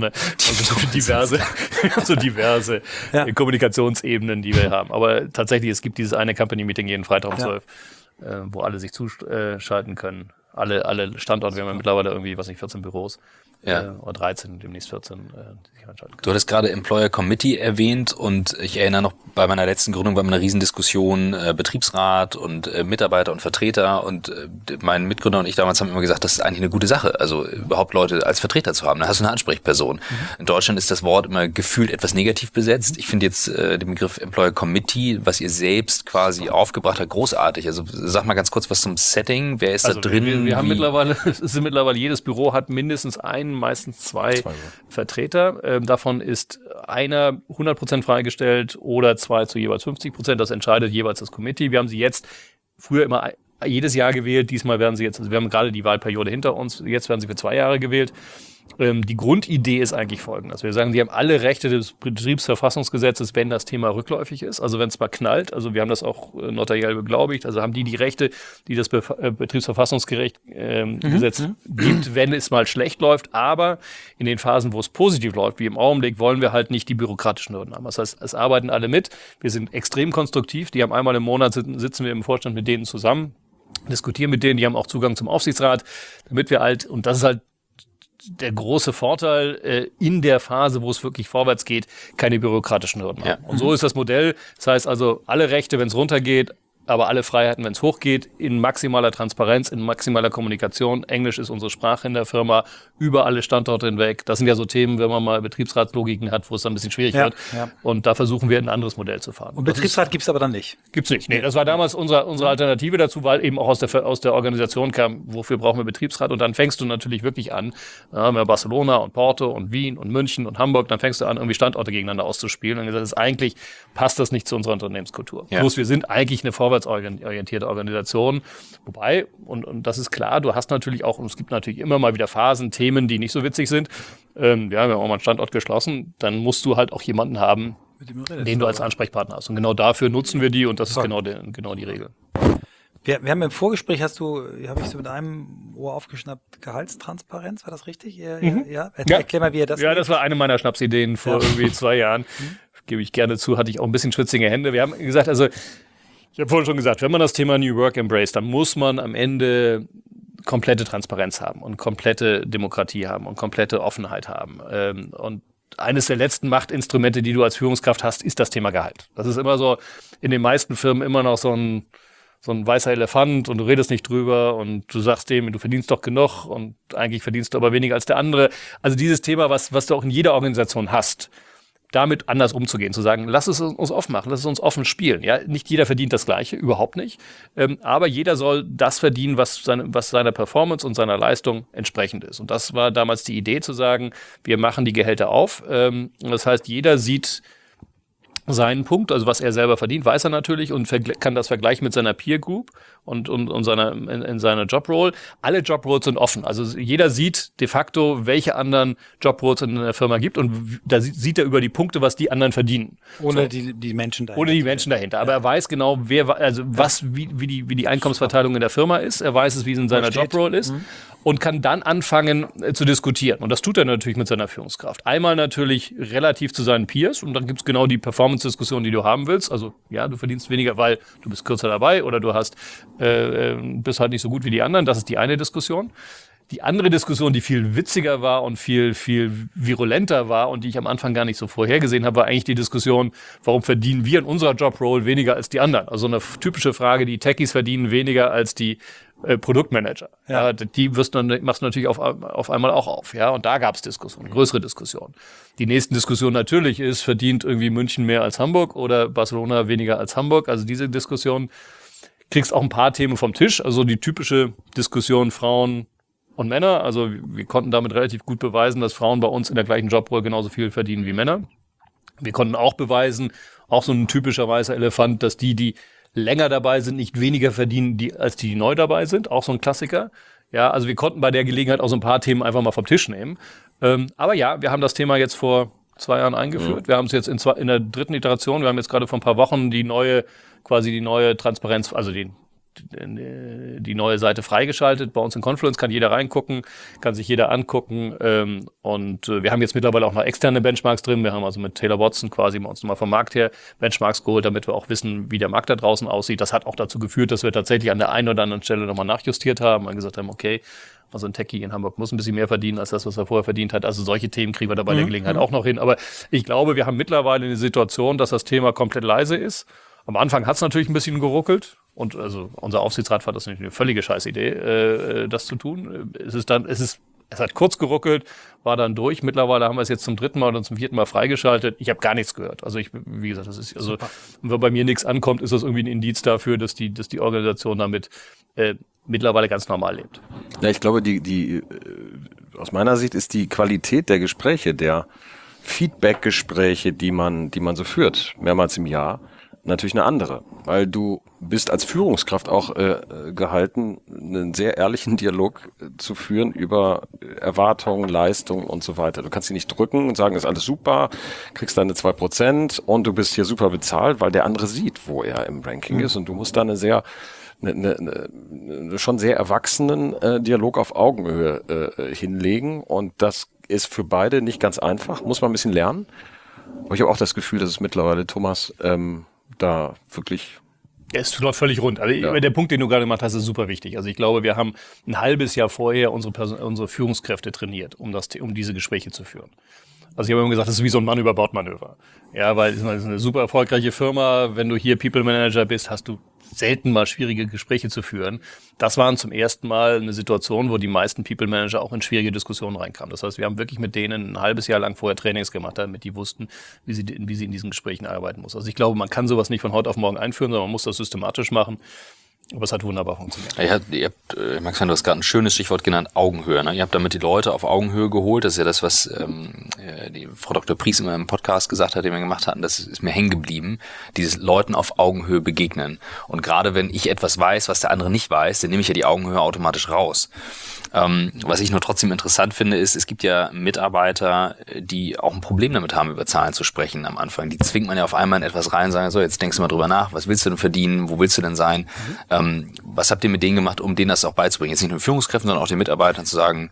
diverse Kommunikationsebenen, die wir haben. Aber tatsächlich, es gibt dieses eine Company-Meeting jeden Freitag um 12, wo alle sich zuschalten können. Alle Standorte, wir haben ja mittlerweile irgendwie, 14 Büros. Oder 13, demnächst 14. Du hattest gerade Employer Committee erwähnt und ich erinnere noch, bei meiner letzten Gründung war eine Riesendiskussion, Betriebsrat und Mitarbeiter und Vertreter und mein Mitgründer und ich damals haben immer gesagt, das ist eigentlich eine gute Sache, also überhaupt Leute als Vertreter zu haben. Da hast du eine Ansprechperson. In Deutschland ist das Wort immer gefühlt etwas negativ besetzt. Ich finde jetzt den Begriff Employer Committee, was ihr selbst quasi aufgebracht habt, großartig. Also sag mal ganz kurz was zum Setting. Wer ist da drin? Wir haben mittlerweile, jedes Büro hat mindestens meistens zwei Vertreter. Davon ist einer 100% freigestellt oder 2 zu jeweils 50%. Das entscheidet jeweils das Committee. Wir haben sie jetzt früher immer jedes Jahr gewählt. Diesmal werden sie jetzt, also wir haben gerade die Wahlperiode hinter uns. Jetzt werden sie für 2 Jahre gewählt. Die Grundidee ist eigentlich folgendes. Wir sagen, die haben alle Rechte des Betriebsverfassungsgesetzes, wenn das Thema rückläufig ist. Also wenn es mal knallt, also wir haben das auch notariell beglaubigt, also haben die Rechte, die das Betriebsverfassungsgesetz gibt, wenn es mal schlecht läuft. Aber in den Phasen, wo es positiv läuft, wie im Augenblick, wollen wir halt nicht die bürokratischen Hürden haben. Das heißt, es arbeiten alle mit. Wir sind extrem konstruktiv. Die haben einmal im Monat sitzen wir im Vorstand mit denen zusammen, diskutieren mit denen, die haben auch Zugang zum Aufsichtsrat, damit wir halt, und das ist halt der große Vorteil in der Phase, wo es wirklich vorwärts geht, keine bürokratischen Hürden haben. Und so ist das Modell. Das heißt also, alle Rechte, wenn es runtergeht, aber alle Freiheiten, wenn es hochgeht, in maximaler Transparenz, in maximaler Kommunikation. Englisch ist unsere Sprache in der Firma, über alle Standorte hinweg. Das sind ja so Themen, wenn man mal Betriebsratslogiken hat, wo es dann ein bisschen schwierig wird. Ja. Und da versuchen wir ein anderes Modell zu fahren. Und Betriebsrat gibt's aber dann nicht? Gibt's nicht. Nee, das war damals unsere Alternative dazu, weil eben auch aus der Organisation kam, wofür brauchen wir Betriebsrat? Und dann fängst du natürlich wirklich an, mit Barcelona und Porto und Wien und München und Hamburg, dann fängst du an, irgendwie Standorte gegeneinander auszuspielen. Und gesagt, das ist eigentlich, passt das nicht zu unserer Unternehmenskultur. Ja. Bloß wir sind eigentlich eine vorwärtsorientierte Organisation. Wobei, und das ist klar, du hast natürlich auch, und es gibt natürlich immer mal wieder Phasen, Themen, die nicht so witzig sind. Wir haben auch mal einen Standort geschlossen, dann musst du halt auch jemanden haben, den du als Ansprechpartner hast. Und genau dafür nutzen wir die und das ist genau die Regel. Wir haben im Vorgespräch, habe ich so mit einem Ohr aufgeschnappt, Gehaltstransparenz, war das richtig? Ja? Erklär mal, wie ihr das Ja, das war eine meiner Schnapsideen vor irgendwie 2 Jahren. Gebe ich gerne zu, hatte ich auch ein bisschen schwitzige Hände. Wir haben gesagt, also ich habe vorhin schon gesagt, wenn man das Thema New Work embraced, dann muss man am Ende komplette Transparenz haben und komplette Demokratie haben und komplette Offenheit haben. Und eines der letzten Machtinstrumente, die du als Führungskraft hast, ist das Thema Gehalt. Das ist immer so in den meisten Firmen immer noch so ein weißer Elefant und du redest nicht drüber und du sagst dem, du verdienst doch genug und eigentlich verdienst du aber weniger als der andere. Also dieses Thema, was du auch in jeder Organisation hast, damit anders umzugehen, zu sagen, lass es uns offen machen, lass es uns offen spielen. Ja, nicht jeder verdient das Gleiche, überhaupt nicht. Aber jeder soll das verdienen, was seiner Performance und seiner Leistung entsprechend ist. Und das war damals die Idee, zu sagen, wir machen die Gehälter auf. Das heißt, jeder sieht seinen Punkt, also was er selber verdient, weiß er natürlich und kann das vergleichen mit seiner Peer Group und in seiner Jobroll. Alle Jobroles sind offen. Also jeder sieht de facto, welche anderen Jobroles in der Firma gibt und da sieht er über die Punkte, was die anderen verdienen. Ohne die Menschen dahinter. Ohne die Menschen dahinter. Aber er weiß genau, wie die Einkommensverteilung in der Firma ist. Er weiß es, wie es in seiner Jobroll ist. Und kann dann anfangen zu diskutieren. Und das tut er natürlich mit seiner Führungskraft. Einmal natürlich relativ zu seinen Peers und dann gibt's genau die Performance-Diskussion, die du haben willst. Also ja, du verdienst weniger, weil du bist kürzer dabei oder du bist halt nicht so gut wie die anderen. Das ist die eine Diskussion. Die andere Diskussion, die viel witziger war und viel, viel virulenter war und die ich am Anfang gar nicht so vorhergesehen habe, war eigentlich die Diskussion, warum verdienen wir in unserer Jobroll weniger als die anderen? Also eine typische Frage, die Techies verdienen weniger als die Produktmanager. Ja, die machst du natürlich auf einmal auch auf. Ja, und da gab es Diskussionen, größere Diskussionen. Die nächsten Diskussion natürlich ist, verdient irgendwie München mehr als Hamburg oder Barcelona weniger als Hamburg? Also diese Diskussion kriegst auch ein paar Themen vom Tisch. Also die typische Diskussion Frauen und Männer. Also wir konnten damit relativ gut beweisen, dass Frauen bei uns in der gleichen Jobrolle genauso viel verdienen wie Männer. Wir konnten auch beweisen, auch so ein typischer weißer Elefant, dass die länger dabei sind, nicht weniger verdienen, als die neu dabei sind. Auch so ein Klassiker. Ja, also wir konnten bei der Gelegenheit auch so ein paar Themen einfach mal vom Tisch nehmen. Aber ja, wir haben das Thema jetzt vor 2 Jahren eingeführt. Wir haben es jetzt in der 3. Iteration, wir haben jetzt gerade vor ein paar Wochen die neue Transparenz, also die neue Seite freigeschaltet. Bei uns in Confluence kann jeder reingucken, kann sich jeder angucken. Und wir haben jetzt mittlerweile auch noch externe Benchmarks drin. Wir haben also mit Taylor Watson quasi bei uns nochmal vom Markt her Benchmarks geholt, damit wir auch wissen, wie der Markt da draußen aussieht. Das hat auch dazu geführt, dass wir tatsächlich an der einen oder anderen Stelle nochmal nachjustiert haben und gesagt haben, okay, also ein Techie in Hamburg muss ein bisschen mehr verdienen als das, was er vorher verdient hat. Also solche Themen kriegen wir da bei der Gelegenheit auch noch hin. Aber ich glaube, wir haben mittlerweile eine Situation, dass das Thema komplett leise ist. Am Anfang hat es natürlich ein bisschen geruckelt. Und also unser Aufsichtsrat fand das natürlich eine völlige Scheißidee, das zu tun. Es hat kurz geruckelt, war dann durch. Mittlerweile haben wir es jetzt zum 3. Mal oder zum 4. Mal freigeschaltet. Ich habe gar nichts gehört. Also wie gesagt, das ist also, wenn bei mir nichts ankommt, ist das irgendwie ein Indiz dafür, dass die Organisation damit mittlerweile ganz normal lebt. Ja, ich glaube, aus meiner Sicht ist die Qualität der Gespräche, der Feedback-Gespräche, die man so führt, mehrmals im Jahr, natürlich eine andere, weil du bist als Führungskraft auch gehalten, einen sehr ehrlichen Dialog zu führen über Erwartungen, Leistungen und so weiter. Du kannst sie nicht drücken und sagen, ist alles super, kriegst deine 2% und du bist hier super bezahlt, weil der andere sieht, wo er im Ranking ist, und du musst da eine schon sehr erwachsenen Dialog auf Augenhöhe hinlegen, und das ist für beide nicht ganz einfach, muss man ein bisschen lernen. Aber ich habe auch das Gefühl, dass es mittlerweile, Thomas, da wirklich... Ja, es läuft völlig rund. Also der Punkt, den du gerade gemacht hast, ist super wichtig. Also ich glaube, wir haben ein halbes Jahr vorher unsere Führungskräfte trainiert, um diese Gespräche zu führen. Also ich habe immer gesagt, das ist wie so ein Mann über Bord-Manöver. Ja, weil es ist eine super erfolgreiche Firma. Wenn du hier People Manager bist, hast du selten mal schwierige Gespräche zu führen. Das waren zum ersten Mal eine Situation, wo die meisten People Manager auch in schwierige Diskussionen reinkamen. Das heißt, wir haben wirklich mit denen ein halbes Jahr lang vorher Trainings gemacht, damit die wussten, wie sie in diesen Gesprächen arbeiten muss. Also ich glaube, man kann sowas nicht von heute auf morgen einführen, sondern man muss das systematisch machen. Aber es hat wunderbar funktioniert. Ihr habt, Max, du hast gerade ein schönes Stichwort genannt, Augenhöhe. Ne? Ihr habt damit die Leute auf Augenhöhe geholt. Das ist ja das, was die Frau Dr. Pries immer im Podcast gesagt hat, den wir gemacht hatten. Das ist mir hängen geblieben. Dieses Leuten auf Augenhöhe begegnen. Und gerade wenn ich etwas weiß, was der andere nicht weiß, dann nehme ich ja die Augenhöhe automatisch raus. Was ich nur trotzdem interessant finde, ist, es gibt ja Mitarbeiter, die auch ein Problem damit haben, über Zahlen zu sprechen am Anfang. Die zwingt man ja auf einmal in etwas rein und sagen, so, jetzt denkst du mal drüber nach, was willst du denn verdienen, wo willst du denn sein? Was habt ihr mit denen gemacht, um denen das auch beizubringen? Jetzt nicht nur Führungskräften, sondern auch den Mitarbeitern zu sagen,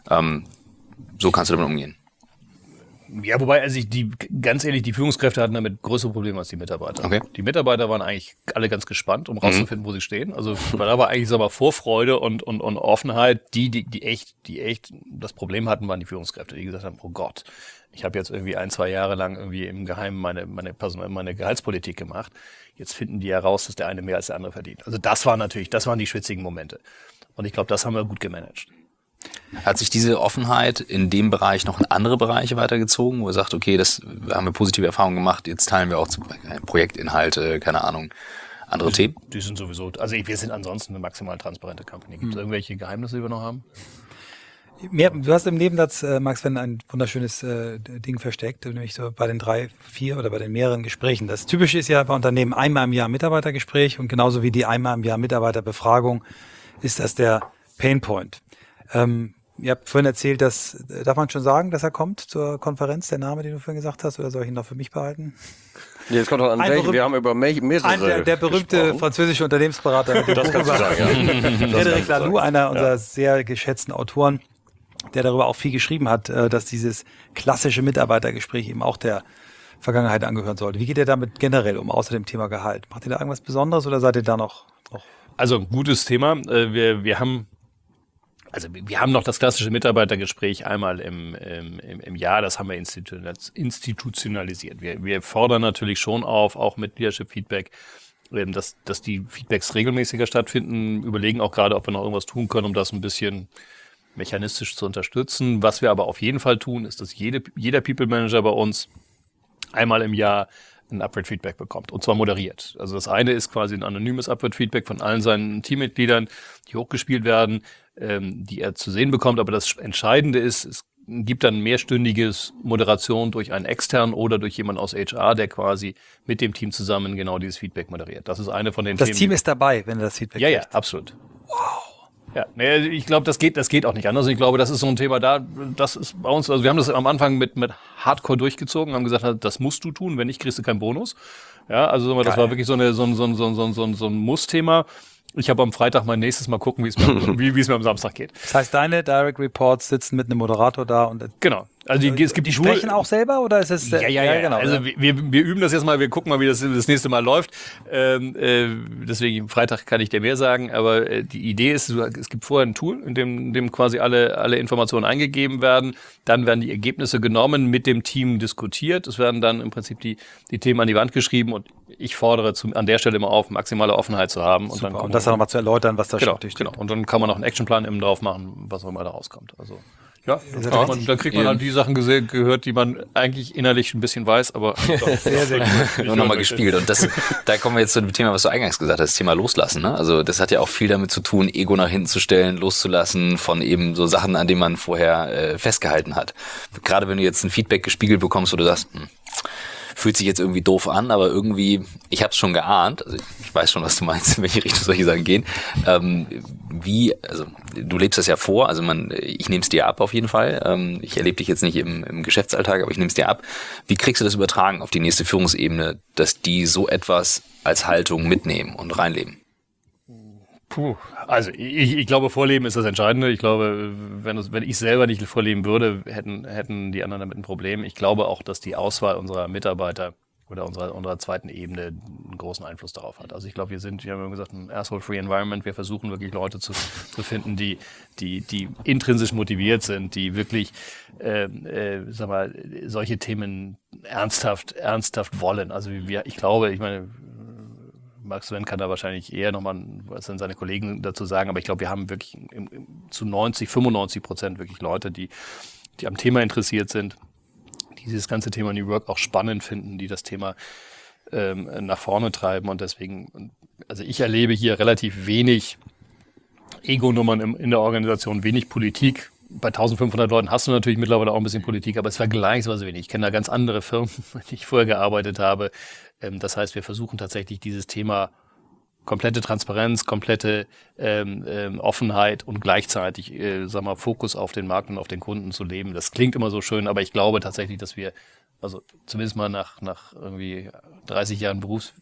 so kannst du damit umgehen. Ja, wobei, also ganz ehrlich, die Führungskräfte hatten damit größere Probleme als die Mitarbeiter. Okay. Die Mitarbeiter waren eigentlich alle ganz gespannt, um rauszufinden, wo sie stehen. Also da war eigentlich, Vorfreude und Offenheit. Die echt das Problem hatten, waren die Führungskräfte, die gesagt haben, oh Gott, ich habe jetzt irgendwie 1-2 Jahre lang irgendwie im Geheimen meine Gehaltspolitik gemacht. Jetzt finden die ja raus, dass der eine mehr als der andere verdient. Also das waren die schwitzigen Momente. Und ich glaube, das haben wir gut gemanagt. Hat sich diese Offenheit in dem Bereich noch in andere Bereiche weitergezogen, wo er sagt, okay, das haben wir positive Erfahrungen gemacht, jetzt teilen wir auch Projektinhalte, keine Ahnung, andere Themen? Die sind sowieso, also wir sind ansonsten eine maximal transparente Company. Gibt es irgendwelche Geheimnisse, die wir noch haben? Du hast im Nebensatz, Max, ein wunderschönes Ding versteckt, nämlich so bei den 3, 4 oder bei den mehreren Gesprächen. Das Typische ist ja bei Unternehmen einmal im Jahr Mitarbeitergespräch, und genauso wie die einmal im Jahr Mitarbeiterbefragung ist das der Painpoint. Ihr habt vorhin erzählt, darf man schon sagen, dass er kommt zur Konferenz, der Name, den du vorhin gesagt hast, oder soll ich ihn noch für mich behalten? Ja, jetzt kommt auch an welchen, wir haben über mehrere der berühmte gesprochen. französische Unternehmensberater mit dem Das Buch kannst du über sagen, ja. Frédéric Laloux, einer unserer sehr geschätzten Autoren, der darüber auch viel geschrieben hat, dass dieses klassische Mitarbeitergespräch eben auch der Vergangenheit angehören sollte. Wie geht ihr damit generell um, außer dem Thema Gehalt? Macht ihr da irgendwas Besonderes oder seid ihr da noch? Also gutes Thema. Wir haben noch das klassische Mitarbeitergespräch einmal im Jahr, das haben wir institutionalisiert. Wir fordern natürlich schon auf, auch mit Leadership-Feedback, dass die Feedbacks regelmäßiger stattfinden, überlegen auch gerade, ob wir noch irgendwas tun können, um das ein bisschen mechanistisch zu unterstützen. Was wir aber auf jeden Fall tun, ist, dass jeder People-Manager bei uns einmal im Jahr ein Upward-Feedback bekommt, und zwar moderiert. Also das eine ist quasi ein anonymes Upward-Feedback von allen seinen Teammitgliedern, die hochgespielt werden, die er zu sehen bekommt. Aber das Entscheidende ist, es gibt dann mehrstündiges Moderation durch einen externen oder durch jemanden aus HR, der quasi mit dem Team zusammen genau dieses Feedback moderiert. Das ist eine von den Themen. Das Team ist dabei, wenn er das Feedback kriegt. Ja, absolut. Wow. Ja, ich glaube, das geht auch nicht anders. Ich glaube, das ist so ein Thema das ist bei uns, also wir haben das am Anfang mit Hardcore durchgezogen, haben gesagt, das musst du tun, wenn nicht, kriegst du keinen Bonus. Ja, also das war wirklich so ein Muss-Thema. Ich habe am Freitag mein nächstes Mal gucken, wie es mir am Samstag geht. Das heißt, deine Direct Reports sitzen mit einem Moderator da und genau. Also es gibt die sprechen auch selber oder ist es ja, genau. Also wir üben das jetzt mal, wir gucken mal, wie das nächste Mal läuft. Deswegen Freitag kann ich dir mehr sagen, aber die Idee ist, es gibt vorher ein Tool, in dem quasi alle Informationen eingegeben werden, dann werden die Ergebnisse genommen, mit dem Team diskutiert, es werden dann im Prinzip die Themen an die Wand geschrieben, und ich fordere an der Stelle immer auf, maximale Offenheit zu haben. Und, und das dann nochmal zu erläutern, was da steht. Genau. Und dann kann man noch einen Actionplan eben drauf machen, was auch immer da rauskommt. Also ja, da kriegt man halt die Sachen gehört, die man eigentlich innerlich ein bisschen weiß, aber sehr, sehr gut. Nur nochmal gespielt. Und da kommen wir jetzt zu dem Thema, was du eingangs gesagt hast, das Thema Loslassen. Ne? Also das hat ja auch viel damit zu tun, Ego nach hinten zu stellen, loszulassen von eben so Sachen, an denen man vorher festgehalten hat. Gerade wenn du jetzt ein Feedback gespiegelt bekommst, wo du sagst, fühlt sich jetzt irgendwie doof an, aber irgendwie, ich habe es schon geahnt, also ich weiß schon, was du meinst, in welche Richtung solche Sachen gehen. Also du lebst das ja vor, also ich nehme es dir ab auf jeden Fall. Ich erlebe dich jetzt nicht im Geschäftsalltag, aber ich nehme es dir ab. Wie kriegst du das übertragen auf die nächste Führungsebene, dass die so etwas als Haltung mitnehmen und reinleben? Also ich glaube, Vorleben ist das Entscheidende. Ich glaube, wenn ich selber nicht vorleben würde, hätten die anderen damit ein Problem. Ich glaube auch, dass die Auswahl unserer Mitarbeiter oder unserer zweiten Ebene einen großen Einfluss darauf hat. Also ich glaube, wir haben immer gesagt, ein asshole-free environment. Wir versuchen wirklich Leute zu finden, die intrinsisch motiviert sind, die wirklich solche Themen ernsthaft wollen. Also ich meine, Max Sven kann da wahrscheinlich eher nochmal was an seine Kollegen dazu sagen, aber ich glaube, wir haben wirklich zu 95% wirklich Leute, die am Thema interessiert sind, die dieses ganze Thema New Work auch spannend finden, die das Thema nach vorne treiben und deswegen, also ich erlebe hier relativ wenig Ego-Nummern in der Organisation, wenig Politik. Bei 1500 Leuten hast du natürlich mittlerweile auch ein bisschen Politik, aber es ist vergleichsweise wenig. Ich kenne da ganz andere Firmen, die ich vorher gearbeitet habe. Das heißt, wir versuchen tatsächlich dieses Thema komplette Transparenz, komplette Offenheit und gleichzeitig Fokus auf den Markt und auf den Kunden zu leben. Das klingt immer so schön, aber ich glaube tatsächlich, dass wir, also zumindest mal nach irgendwie 30 Jahren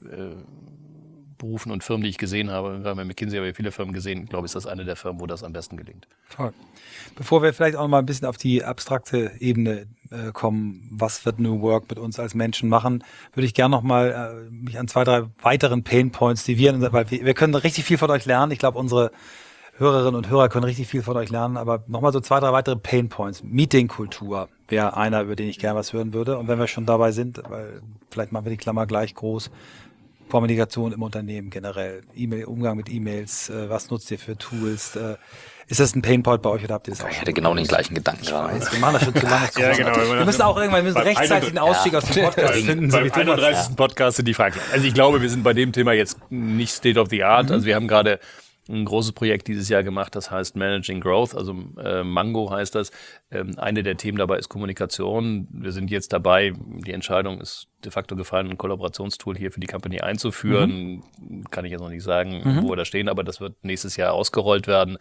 Berufen und Firmen, die ich gesehen habe, gerade bei McKinsey habe ich viele Firmen gesehen, glaube ich, ist das eine der Firmen, wo das am besten gelingt. Toll. Bevor wir vielleicht auch noch mal ein bisschen auf die abstrakte Ebene kommen, was wird New Work mit uns als Menschen machen, würde ich gerne noch mal mich an 2, 3 weiteren Painpoints divieren, weil wir können richtig viel von euch lernen. Ich glaube, unsere Hörerinnen und Hörer können richtig viel von euch lernen, aber nochmal so 2, 3 weitere Painpoints. Meetingkultur wäre einer, über den ich gerne was hören würde. Und wenn wir schon dabei sind, weil vielleicht machen wir die Klammer gleich groß, Kommunikation im Unternehmen generell, Umgang mit E-Mails, was nutzt ihr für Tools? Ist das ein Painpoint bei euch oder habt ihr das auch? Ich hatte genau den gleichen Gedanken gerade. Wir machen das schon zu lange. Ja, genau. Wir müssen auch irgendwann rechtzeitig einen Ausstieg aus dem Podcast finden. Beim 31. Podcast sind die Fragen. Also ich glaube, wir sind bei dem Thema jetzt nicht State of the Art. Also wir haben gerade ein großes Projekt dieses Jahr gemacht, das heißt Managing Growth, also Mango heißt das. Eine der Themen dabei ist Kommunikation. Wir sind jetzt dabei, die Entscheidung ist de facto gefallen, ein Kollaborationstool hier für die Company einzuführen. Kann ich jetzt noch nicht sagen, wo wir da stehen, aber das wird nächstes Jahr ausgerollt werden.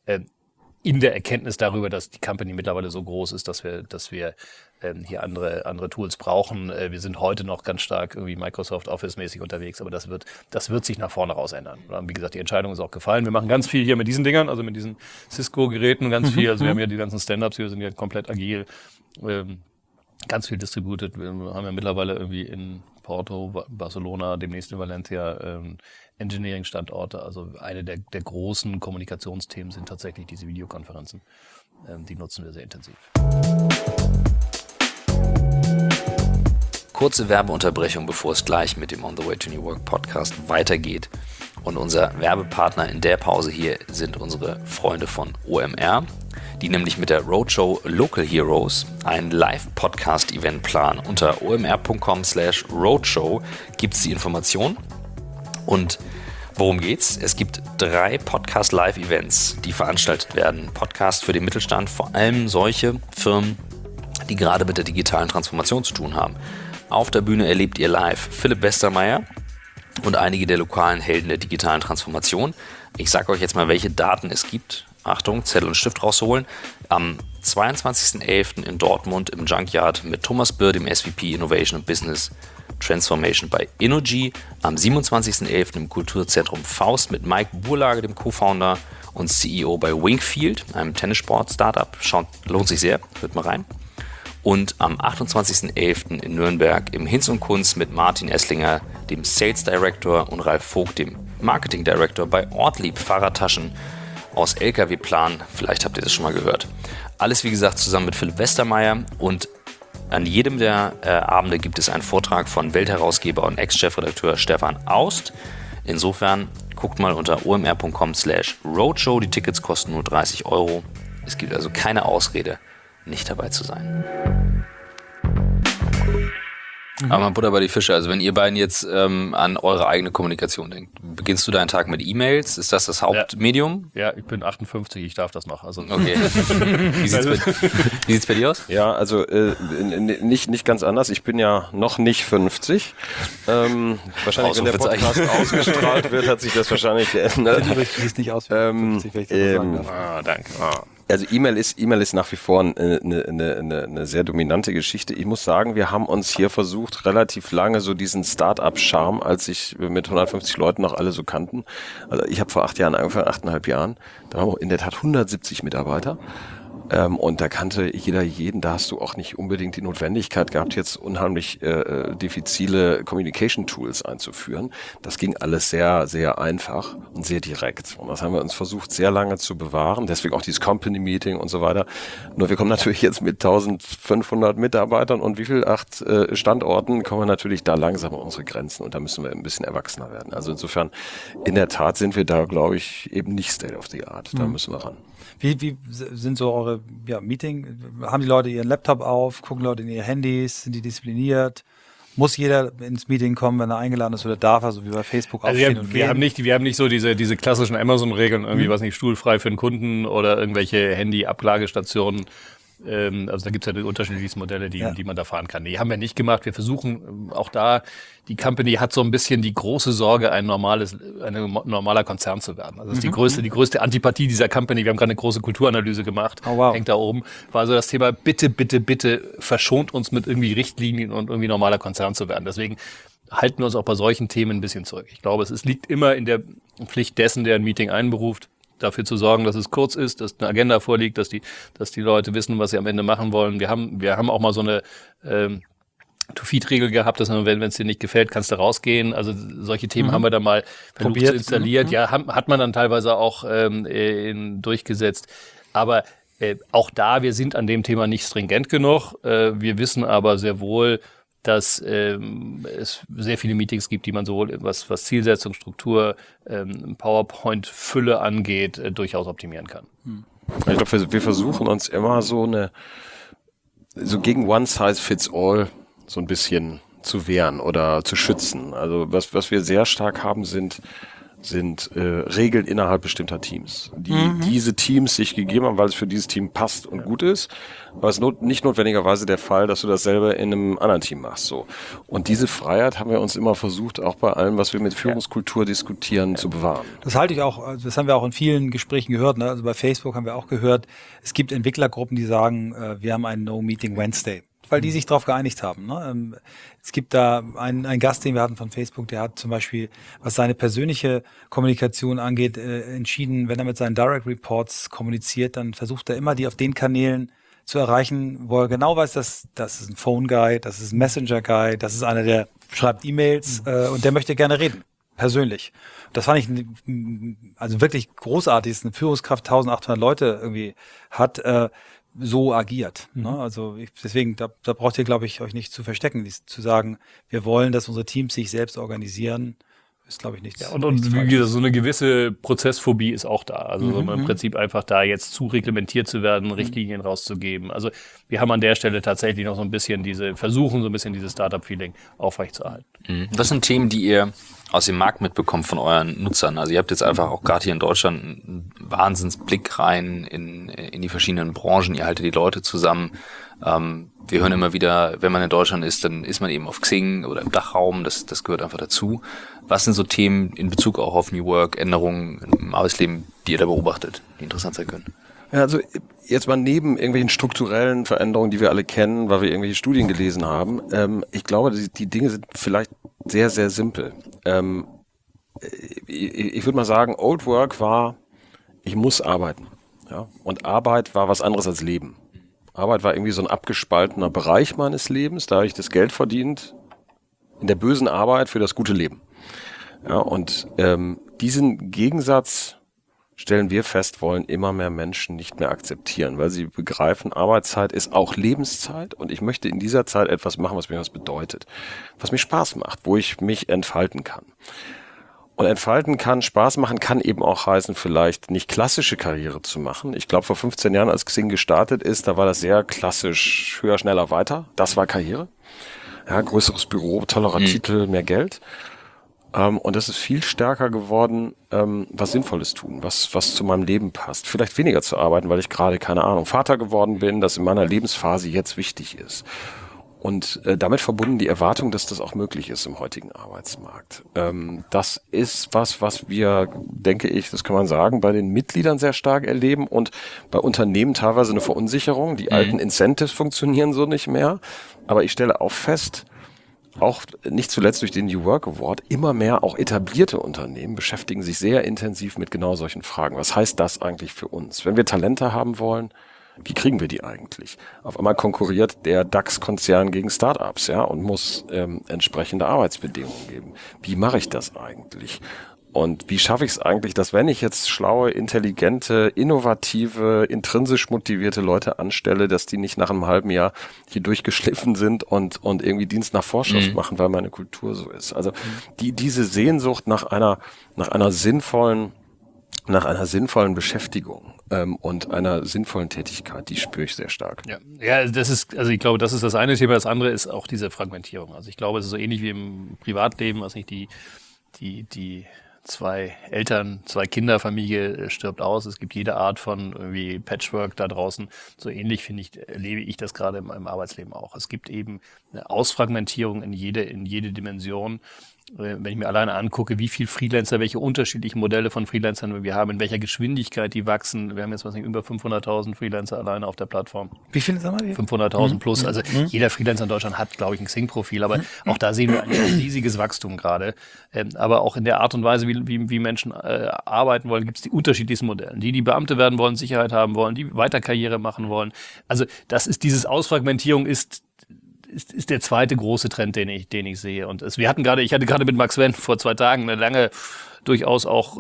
In der Erkenntnis darüber, dass die Company mittlerweile so groß ist, dass wir hier andere Tools brauchen. Wir sind heute noch ganz stark irgendwie Microsoft Office-mäßig unterwegs, aber das wird sich nach vorne raus ändern. Wie gesagt, die Entscheidung ist auch gefallen. Wir machen ganz viel hier mit diesen Dingern, also mit diesen Cisco-Geräten, ganz viel. Also wir haben ja die ganzen Stand-Ups, wir sind ja komplett agil, ganz viel distributed. Wir haben ja mittlerweile irgendwie in Porto, Barcelona, demnächst in Valencia Engineering-Standorte. Also eine der großen Kommunikationsthemen sind tatsächlich diese Videokonferenzen. Die nutzen wir sehr intensiv. Kurze Werbeunterbrechung, bevor es gleich mit dem On the Way to New Work Podcast weitergeht. Und unser Werbepartner in der Pause hier sind unsere Freunde von OMR, die nämlich mit der Roadshow Local Heroes ein Live-Podcast-Event planen. Unter omr.com/roadshow gibt es die Informationen. Und worum geht's? Es gibt 3 Podcast-Live-Events, die veranstaltet werden. Podcast für den Mittelstand, vor allem solche Firmen, die gerade mit der digitalen Transformation zu tun haben. Auf der Bühne erlebt ihr live Philipp Westermeier und einige der lokalen Helden der digitalen Transformation. Ich sage euch jetzt mal, welche Daten es gibt. Achtung, Zettel und Stift rausholen. Am 22.11. in Dortmund im Junkyard mit Thomas Birr, dem SVP Innovation und Business Transformation bei Innogy. Am 27.11. im Kulturzentrum Faust mit Mike Burlage, dem Co-Founder und CEO bei Wingfield, einem Tennissport-Startup. Lohnt sich sehr, hört mal rein. Und am 28.11. in Nürnberg im Hinz und Kunst mit Martin Esslinger, dem Sales Director, und Ralf Vogt, dem Marketing Director bei Ortlieb Fahrradtaschen aus LKW-Plan. Vielleicht habt ihr das schon mal gehört. Alles, wie gesagt, zusammen mit Philipp Westermeier, und an jedem der Abende gibt es einen Vortrag von Weltherausgeber und Ex-Chefredakteur Stefan Aust. Insofern guckt mal unter omr.com/roadshow. Die Tickets kosten nur 30 €. Es gibt also keine Ausrede, nicht dabei zu sein. Aber mal Butter bei die Fische. Also wenn ihr beiden jetzt an eure eigene Kommunikation denkt, beginnst du deinen Tag mit E-Mails? Ist das Hauptmedium? Ja, ich bin 58, ich darf das noch. Also Okay. Wie sieht's bei dir aus? Ja, also nicht ganz anders. Ich bin ja noch nicht 50. Wahrscheinlich, wenn der Podcast ausgestrahlt wird, hat sich das wahrscheinlich geändert. Du siehst nicht aus wie 50, wenn ich das so sagen darf. Danke. Also E-Mail ist nach wie vor eine sehr dominante Geschichte. Ich muss sagen, wir haben uns hier versucht, relativ lange so diesen Start-up-Charme, als sich mit 150 Leuten noch alle so kannten. Also ich habe vor 8 Jahren angefangen, 8,5 Jahren. Da haben wir in der Tat 170 Mitarbeiter. Und da kannte jeder jeden, da hast du auch nicht unbedingt die Notwendigkeit gehabt, jetzt unheimlich diffizile Communication-Tools einzuführen. Das ging alles sehr, sehr einfach und sehr direkt. Und das haben wir uns versucht, sehr lange zu bewahren. Deswegen auch dieses Company-Meeting und so weiter. Nur wir kommen natürlich jetzt mit 1500 Mitarbeitern und 8 Standorten, kommen wir natürlich da langsam an unsere Grenzen. Und da müssen wir ein bisschen erwachsener werden. Also insofern, in der Tat sind wir da, glaube ich, eben nicht State of the Art. Da müssen wir ran. Wie sind so eure Meeting? Haben die Leute ihren Laptop auf? Gucken Leute in ihre Handys? Sind die diszipliniert? Muss jeder ins Meeting kommen, wenn er eingeladen ist, oder darf er, so wie bei Facebook aufstehen und wir haben nicht so diese klassischen Amazon-Regeln, irgendwie, was nicht, stuhlfrei für den Kunden oder irgendwelche Handy-Ablagestationen. Also da gibt's ja unterschiedliche Modelle, die man da fahren kann. Nee, haben wir nicht gemacht. Wir versuchen auch da, die Company hat so ein bisschen die große Sorge, ein normaler Konzern zu werden. Also das ist die größte Antipathie dieser Company. Wir haben gerade eine große Kulturanalyse gemacht. Oh, wow. Hängt da oben. War also das Thema, bitte, bitte, bitte verschont uns mit irgendwie Richtlinien und irgendwie normaler Konzern zu werden. Deswegen halten wir uns auch bei solchen Themen ein bisschen zurück. Ich glaube, es liegt immer in der Pflicht dessen, der ein Meeting einberuft, dafür zu sorgen, dass es kurz ist, dass eine Agenda vorliegt, dass die Leute wissen, was sie am Ende machen wollen. Wir haben auch mal so eine To-Feed-Regel gehabt, dass wenn es dir nicht gefällt, kannst du rausgehen. Also solche Themen haben wir da mal versucht zu installieren. Ja, hat man dann teilweise auch durchgesetzt. Aber auch da, wir sind an dem Thema nicht stringent genug. Wir wissen aber sehr wohl, dass es sehr viele Meetings gibt, die man sowohl was Zielsetzung, Struktur, PowerPoint-Fülle angeht, durchaus optimieren kann. Ich glaube, wir versuchen uns immer so gegen One Size Fits All so ein bisschen zu wehren oder zu schützen. Also was wir sehr stark haben, sind Regeln innerhalb bestimmter Teams, die diese Teams sich gegeben haben, weil es für dieses Team passt und gut ist. Aber es ist nicht notwendigerweise der Fall, dass du dasselbe in einem anderen Team machst. So. Und diese Freiheit haben wir uns immer versucht, auch bei allem, was wir mit Führungskultur diskutieren, zu bewahren. Das halte ich auch, das haben wir auch in vielen Gesprächen gehört. Ne? Also bei Facebook haben wir auch gehört, es gibt Entwicklergruppen, die sagen, wir haben einen No-Meeting Wednesday, weil die sich darauf geeinigt haben. Ne? Es gibt da einen Gast, den wir hatten von Facebook, der hat zum Beispiel, was seine persönliche Kommunikation angeht, entschieden, wenn er mit seinen Direct Reports kommuniziert, dann versucht er immer, die auf den Kanälen zu erreichen, wo er genau weiß, das ist ein Phone Guy, das ist ein Messenger Guy, das ist einer, der schreibt E-Mails und der möchte gerne reden, persönlich. Das fand ich also wirklich großartig, dass eine Führungskraft 1800 Leute irgendwie hat, so agiert. Ne? Also deswegen, da braucht ihr, glaube ich, euch nicht zu verstecken, zu sagen, wir wollen, dass unsere Teams sich selbst organisieren, ist, glaube ich, nichts. Ja, und wie gesagt, so eine gewisse Prozessphobie ist auch da. Also so im Prinzip einfach da jetzt zu reglementiert zu werden, Richtlinien rauszugeben. Also wir haben an der Stelle tatsächlich noch so ein bisschen dieses Startup-Feeling aufrechtzuerhalten. Was sind Themen, die ihr aus dem Markt mitbekommt von euren Nutzern? Also ihr habt jetzt einfach auch gerade hier in Deutschland einen Wahnsinnsblick rein in die verschiedenen Branchen. Ihr haltet die Leute zusammen. Wir hören immer wieder, wenn man in Deutschland ist, dann ist man eben auf Xing oder im Dachraum. Das gehört einfach dazu. Was sind so Themen in Bezug auch auf New Work, Änderungen im Arbeitsleben, die ihr da beobachtet, die interessant sein können? Ja, also jetzt mal neben irgendwelchen strukturellen Veränderungen, die wir alle kennen, weil wir irgendwelche Studien gelesen haben, ich glaube, die Dinge sind vielleicht sehr, sehr simpel. Ich würde mal sagen, Old Work war, ich muss arbeiten. Ja? Und Arbeit war was anderes als Leben. Arbeit war irgendwie so ein abgespaltener Bereich meines Lebens, da habe ich das Geld verdient in der bösen Arbeit für das gute Leben. Ja, und diesen Gegensatz, stellen wir fest, wollen immer mehr Menschen nicht mehr akzeptieren, weil sie begreifen, Arbeitszeit ist auch Lebenszeit und ich möchte in dieser Zeit etwas machen, was mir was bedeutet, was mir Spaß macht, wo ich mich entfalten kann. Und entfalten kann, Spaß machen kann eben auch heißen, vielleicht nicht klassische Karriere zu machen. Ich glaube, vor 15 Jahren, als Xing gestartet ist, da war das sehr klassisch, höher, schneller, weiter. Das war Karriere. Ja, größeres Büro, tollerer Titel, mehr Geld. Und das ist viel stärker geworden, was Sinnvolles tun, was zu meinem Leben passt. Vielleicht weniger zu arbeiten, weil ich gerade, keine Ahnung, Vater geworden bin, das in meiner Lebensphase jetzt wichtig ist. Und damit verbunden die Erwartung, dass das auch möglich ist im heutigen Arbeitsmarkt. Das ist was wir, denke ich, das kann man sagen, bei den Mitgliedern sehr stark erleben und bei Unternehmen teilweise eine Verunsicherung. Die alten Incentives funktionieren so nicht mehr. Aber ich stelle auch fest, auch nicht zuletzt durch den New Work Award, immer mehr auch etablierte Unternehmen beschäftigen sich sehr intensiv mit genau solchen Fragen. Was heißt das eigentlich für uns? Wenn wir Talente haben wollen, wie kriegen wir die eigentlich? Auf einmal konkurriert der DAX-Konzern gegen Startups, ja, und muss entsprechende Arbeitsbedingungen geben. Wie mache ich das eigentlich? Und wie schaffe ich es eigentlich, dass wenn ich jetzt schlaue, intelligente, innovative, intrinsisch motivierte Leute anstelle, dass die nicht nach einem halben Jahr hier durchgeschliffen sind und irgendwie Dienst nach Vorschrift machen, weil meine Kultur so ist. Also diese Sehnsucht nach einer sinnvollen Beschäftigung und einer sinnvollen Tätigkeit, die spüre ich sehr stark. Ja, das ist, also ich glaube, das ist das eine Thema. Das andere ist auch diese Fragmentierung. Also ich glaube, es ist so ähnlich wie im Privatleben, was nicht die zwei Kinderfamilie stirbt aus. Es gibt jede Art von irgendwie Patchwork da draußen. So ähnlich, erlebe ich das gerade im Arbeitsleben auch. Es gibt eben eine Ausfragmentierung in jede Dimension. Wenn ich mir alleine angucke, wie viel Freelancer, welche unterschiedlichen Modelle von Freelancern wir haben, in welcher Geschwindigkeit die wachsen. Wir haben jetzt über 500.000 Freelancer alleine auf der Plattform. Wie viele sind wir? 500.000 plus. Also jeder Freelancer in Deutschland hat, glaube ich, ein Xing-Profil. Aber auch da sehen wir ein riesiges Wachstum gerade. Aber auch in der Art und Weise, wie Menschen arbeiten wollen, gibt es die unterschiedlichsten Modelle. Die Beamte werden wollen, Sicherheit haben wollen, die weiter Karriere machen wollen. Also dieses Ausfragmentierung ist der zweite große Trend, den ich sehe. Und ich hatte gerade mit Max Wendt vor 2 Tagen eine lange, durchaus auch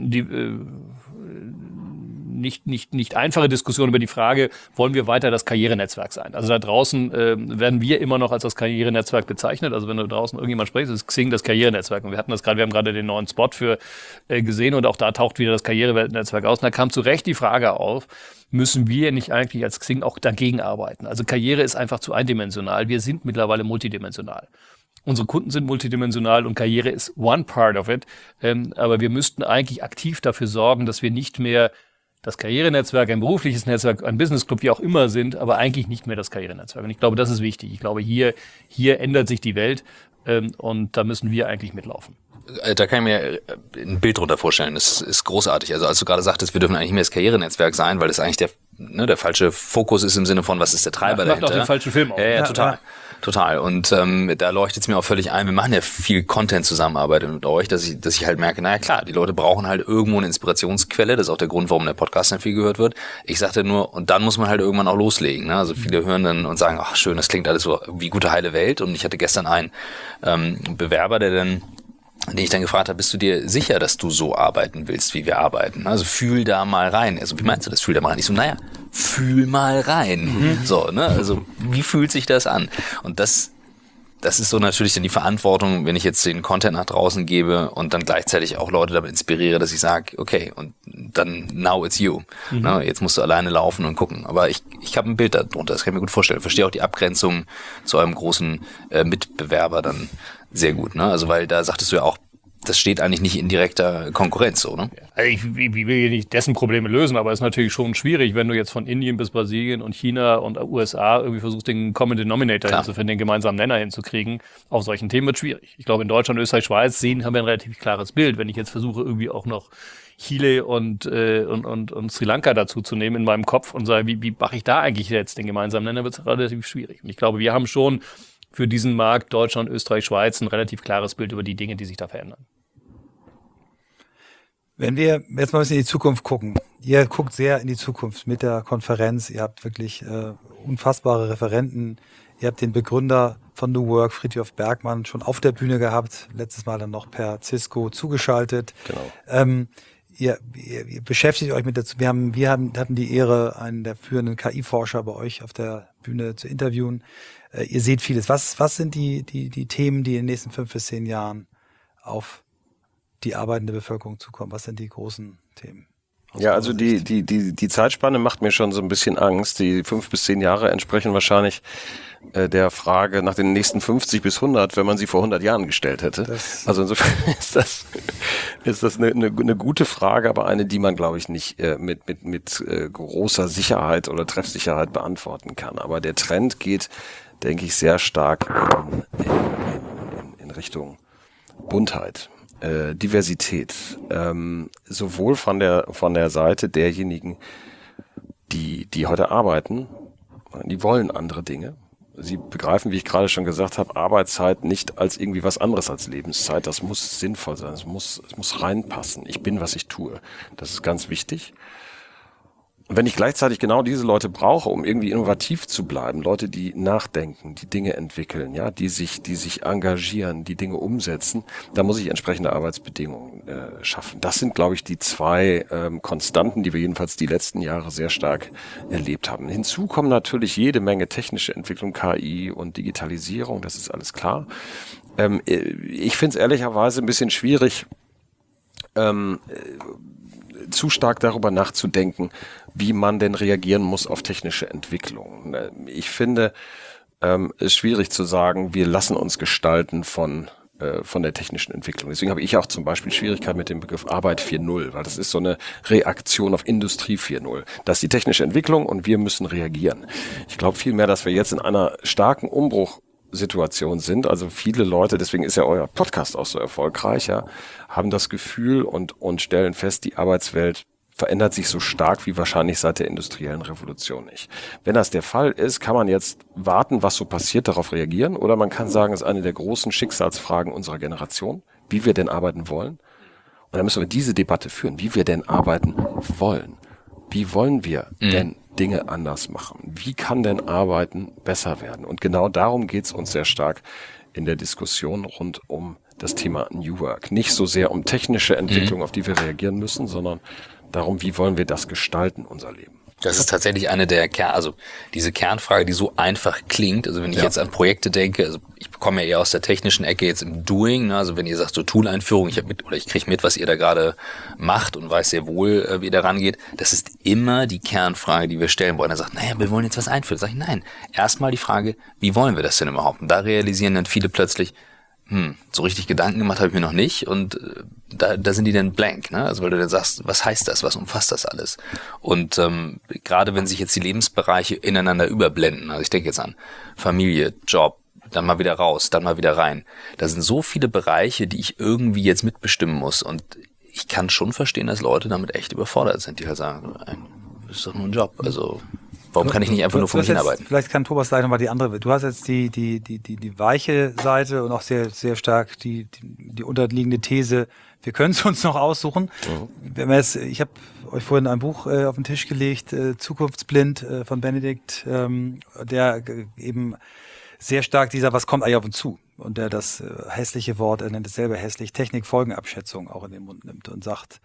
nicht einfache Diskussion über die Frage, wollen wir weiter das Karrierenetzwerk sein? Also da draußen werden wir immer noch als das Karrierenetzwerk bezeichnet. Also wenn du draußen irgendjemand sprichst, ist Xing das Karrierenetzwerk. Und wir haben gerade den neuen Spot für gesehen und auch da taucht wieder das Karrierenetzwerk aus. Und da kam zu Recht die Frage auf, müssen wir nicht eigentlich als Xing auch dagegen arbeiten? Also Karriere ist einfach zu eindimensional. Wir sind mittlerweile multidimensional. Unsere Kunden sind multidimensional und Karriere ist one part of it. Aber wir müssten eigentlich aktiv dafür sorgen, dass wir nicht mehr das Karrierenetzwerk, ein berufliches Netzwerk, ein Businessclub, wie auch immer sind, aber eigentlich nicht mehr das Karrierenetzwerk. Und ich glaube, das ist wichtig. Ich glaube, hier ändert sich die Welt und da müssen wir eigentlich mitlaufen. Da kann ich mir ein Bild drunter vorstellen. Das ist großartig. Also als du gerade sagtest, wir dürfen eigentlich nicht mehr das Karrierenetzwerk sein, weil das eigentlich der falsche Fokus ist im Sinne von, was ist der Treiber dahinter. Macht auch den falschen Film auf. Ja, total. Und da leuchtet es mir auch völlig ein. Wir machen ja viel Content-Zusammenarbeit mit euch, dass ich halt merke, naja klar, die Leute brauchen halt irgendwo eine Inspirationsquelle. Das ist auch der Grund, warum der Podcast dann viel gehört wird. Ich sagte nur, und dann muss man halt irgendwann auch loslegen. Ne? Also viele hören dann und sagen, ach schön, das klingt alles so wie gute heile Welt. Und ich hatte gestern einen Bewerber, den ich dann gefragt habe, bist du dir sicher, dass du so arbeiten willst, wie wir arbeiten? Also fühl da mal rein. Also wie meinst du das, fühl da mal rein? Ich so, naja, fühl mal rein. So, ne? Also wie fühlt sich das an? Und das ist so natürlich dann die Verantwortung, wenn ich jetzt den Content nach draußen gebe und dann gleichzeitig auch Leute damit inspiriere, dass ich sage, okay, und dann now it's you. Ne? Jetzt musst du alleine laufen und gucken. Aber ich habe ein Bild darunter, das kann ich mir gut vorstellen. Ich verstehe auch die Abgrenzung zu einem großen Mitbewerber dann sehr gut. Ne? Also weil da sagtest du ja auch, das steht eigentlich nicht in direkter Konkurrenz, so, ne? Also ich will hier nicht dessen Probleme lösen, aber es ist natürlich schon schwierig, wenn du jetzt von Indien bis Brasilien und China und USA irgendwie versuchst, den Common Denominator hinzufinden, den gemeinsamen Nenner hinzukriegen. Auf solchen Themen wird schwierig. Ich glaube, in Deutschland, Österreich, Schweiz haben wir ein relativ klares Bild. Wenn ich jetzt versuche, irgendwie auch noch Chile und Sri Lanka dazu zu nehmen in meinem Kopf und sage, wie mache ich da eigentlich jetzt den gemeinsamen Nenner, wird es relativ schwierig. Und ich glaube, wir haben schon für diesen Markt Deutschland, Österreich, Schweiz ein relativ klares Bild über die Dinge, die sich da verändern. Wenn wir jetzt mal ein bisschen in die Zukunft gucken, ihr guckt sehr in die Zukunft mit der Konferenz, ihr habt wirklich unfassbare Referenten, ihr habt den Begründer von New Work, Fridtjof Bergmann, schon auf der Bühne gehabt, letztes Mal dann noch per Cisco zugeschaltet. Genau. Ihr beschäftigt euch mit dazu. Wir hatten die Ehre, einen der führenden KI-Forscher bei euch auf der Bühne zu interviewen. Ihr seht vieles. Was sind die Themen, die in den nächsten 5 bis 10 Jahren auf die arbeitende Bevölkerung zukommen? Was sind die großen Themen? Ja, also die Zeitspanne macht mir schon so ein bisschen Angst. Die 5 bis 10 Jahre entsprechen wahrscheinlich der Frage nach den nächsten 50 bis 100, wenn man sie vor 100 Jahren gestellt hätte. Also insofern ist das eine gute Frage, aber eine, die man, glaube ich, nicht mit großer Sicherheit oder Treffsicherheit beantworten kann. Aber der Trend geht, denke ich, sehr stark in Richtung Buntheit. Diversität, sowohl von der Seite derjenigen, die heute arbeiten, die wollen andere Dinge. Sie begreifen, wie ich gerade schon gesagt habe, Arbeitszeit nicht als irgendwie was anderes als Lebenszeit. Das muss sinnvoll sein, es muss reinpassen. Ich bin, was ich tue. Das ist ganz wichtig. Und wenn ich gleichzeitig genau diese Leute brauche, um irgendwie innovativ zu bleiben, Leute, die nachdenken, die Dinge entwickeln, ja, die sich engagieren, die Dinge umsetzen, da muss ich entsprechende Arbeitsbedingungen schaffen. Das sind, glaube ich, die zwei Konstanten, die wir jedenfalls die letzten Jahre sehr stark erlebt haben. Hinzu kommen natürlich jede Menge technische Entwicklung, KI und Digitalisierung, das ist alles klar. Ich finde es ehrlicherweise ein bisschen schwierig, zu stark darüber nachzudenken, wie man denn reagieren muss auf technische Entwicklungen. Ich finde es schwierig zu sagen, wir lassen uns gestalten von der technischen Entwicklung. Deswegen habe ich auch zum Beispiel Schwierigkeit mit dem Begriff Arbeit 4.0, weil das ist so eine Reaktion auf Industrie 4.0. Das ist die technische Entwicklung und wir müssen reagieren. Ich glaube vielmehr, dass wir jetzt in einer starken Umbruchsituation sind. Also viele Leute, deswegen ist ja euer Podcast auch so erfolgreich, ja, haben das Gefühl und stellen fest, die Arbeitswelt verändert sich so stark wie wahrscheinlich seit der industriellen Revolution nicht. Wenn das der Fall ist, kann man jetzt warten, was so passiert, darauf reagieren, oder man kann sagen, es ist eine der großen Schicksalsfragen unserer Generation, wie wir denn arbeiten wollen. Und dann müssen wir diese Debatte führen, wie wir denn arbeiten wollen. Wie wollen wir denn Dinge anders machen? Wie kann denn Arbeiten besser werden? Und genau darum geht es uns sehr stark in der Diskussion rund um das Thema New Work. Nicht so sehr um technische Entwicklung, auf die wir reagieren müssen, sondern darum, wie wollen wir das gestalten, unser Leben. Das ist tatsächlich eine der diese Kernfrage, die so einfach klingt. Also wenn ich jetzt an Projekte denke, also ich komme ja eher aus der technischen Ecke jetzt im Doing, ne? Also wenn ihr sagt so Tool-Einführung, ich kriege mit, was ihr da gerade macht und weiß sehr wohl, wie ihr da rangeht. Das ist immer die Kernfrage, die wir stellen, wo einer sagt, naja, wir wollen jetzt was einführen. Sag ich, nein. Erstmal die Frage, wie wollen wir das denn überhaupt? Und da realisieren dann viele plötzlich, so richtig Gedanken gemacht habe ich mir noch nicht, und da sind die dann blank, ne? Also weil du dann sagst, was heißt das, was umfasst das alles? Und gerade wenn sich jetzt die Lebensbereiche ineinander überblenden, also ich denke jetzt an Familie, Job, dann mal wieder raus, dann mal wieder rein. Da sind so viele Bereiche, die ich irgendwie jetzt mitbestimmen muss, und ich kann schon verstehen, dass Leute damit echt überfordert sind, die halt sagen, das ist doch nur ein Job, also warum kann ich nicht einfach nur von mir arbeiten? Vielleicht kann Thomas gleich nochmal die andere. Du hast jetzt die weiche Seite und auch sehr, sehr stark die unterliegende These, wir können es uns noch aussuchen. Wenn wir jetzt, ich habe euch vorhin ein Buch auf den Tisch gelegt, Zukunftsblind von Benedikt, der eben sehr stark was kommt eigentlich auf uns zu? Und der das hässliche Wort, er nennt es selber hässlich, Technikfolgenabschätzung auch in den Mund nimmt und sagt,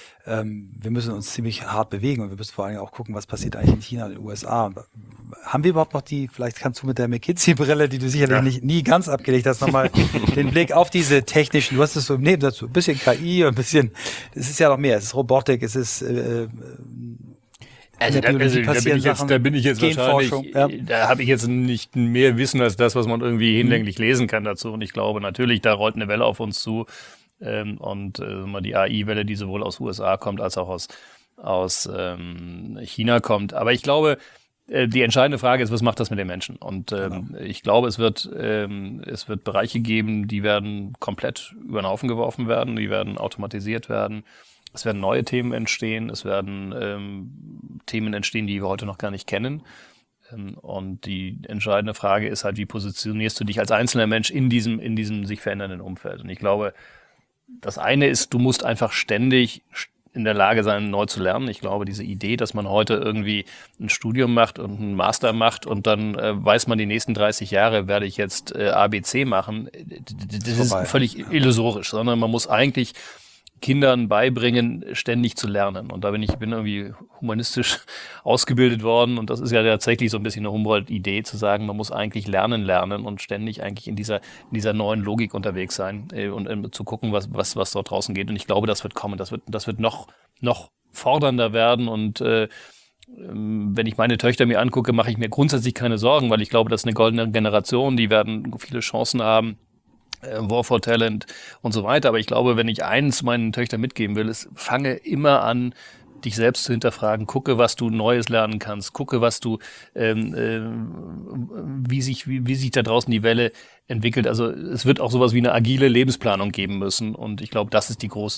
wir müssen uns ziemlich hart bewegen und wir müssen vor allem auch gucken, was passiert eigentlich in China und in den USA. Haben wir überhaupt noch vielleicht kannst du mit der McKinsey-Brille, die du sicherlich nie ganz abgelegt hast, nochmal den Blick auf diese technischen, du hast es so im Nebensatz, ein bisschen KI und ein bisschen, es ist ja noch mehr, es ist Robotik, es ist da bin ich jetzt wahrscheinlich, da habe ich jetzt nicht mehr Wissen als das, was man irgendwie hinlänglich lesen kann dazu. Und ich glaube natürlich, da rollt eine Welle auf uns zu. Und die AI-Welle, die sowohl aus USA kommt, als auch aus China kommt. Aber ich glaube, die entscheidende Frage ist, was macht das mit den Menschen? Und ich glaube, es wird Bereiche geben, die werden komplett über den Haufen geworfen werden, die werden automatisiert werden. Es werden neue Themen entstehen, es werden Themen entstehen, die wir heute noch gar nicht kennen. Und die entscheidende Frage ist halt, wie positionierst du dich als einzelner Mensch in diesem sich verändernden Umfeld? Und ich glaube, das eine ist, du musst einfach ständig in der Lage sein, neu zu lernen. Ich glaube, diese Idee, dass man heute irgendwie ein Studium macht und einen Master macht und dann weiß man, die nächsten 30 Jahre werde ich jetzt ABC machen, das ist völlig illusorisch, sondern man muss eigentlich Kindern beibringen, ständig zu lernen. Und da bin irgendwie humanistisch ausgebildet worden. Und das ist ja tatsächlich so ein bisschen eine Humboldt-Idee, zu sagen, man muss eigentlich lernen und ständig eigentlich in dieser neuen Logik unterwegs sein und zu gucken, was dort draußen geht. Und ich glaube, das wird kommen. Das wird noch fordernder werden und wenn ich meine Töchter mir angucke, mache ich mir grundsätzlich keine Sorgen, weil ich glaube, das ist eine goldene Generation, die werden viele Chancen haben, War for Talent und so weiter. Aber ich glaube, wenn ich eins meinen Töchtern mitgeben will, ist, fange immer an, dich selbst zu hinterfragen, gucke, was du Neues lernen kannst, gucke, was du, wie sich da draußen die Welle entwickelt. Also es wird auch sowas wie eine agile Lebensplanung geben müssen und ich glaube, das ist die große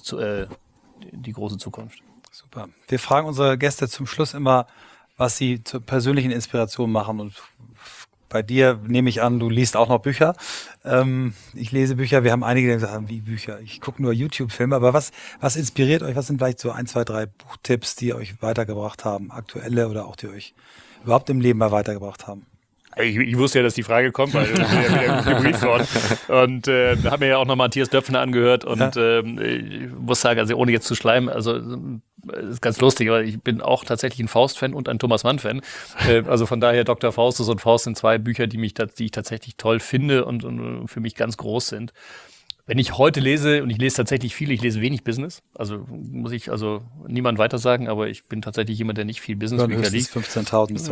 Zukunft. Super. Wir fragen unsere Gäste zum Schluss immer, was sie zur persönlichen Inspiration machen. Und bei dir nehme ich an, du liest auch noch Bücher. Ich lese Bücher. Wir haben einige, die gesagt haben, wie Bücher? Ich gucke nur YouTube-Filme. Aber was inspiriert euch? Was sind vielleicht so 1, 2, 3 Buchtipps, die euch weitergebracht haben? Aktuelle oder auch die euch überhaupt im Leben mal weitergebracht haben? Ich wusste ja, dass die Frage kommt, weil ich bin ja wieder gebrieft worden. Und da haben wir ja auch noch Matthias Döpfner angehört. Und ich muss sagen, also ohne jetzt zu schleimen, also ist ganz lustig, aber ich bin auch tatsächlich ein Faust-Fan und ein Thomas Mann-Fan. Also von daher Dr. Faustus und Faust sind 2 Bücher, die ich tatsächlich toll finde und für mich ganz groß sind. Wenn ich heute lese, und ich lese tatsächlich viel, ich lese wenig Business, also muss ich niemand weiter sagen, aber ich bin tatsächlich jemand, der nicht viel Businessbücher liest. 15.000 bis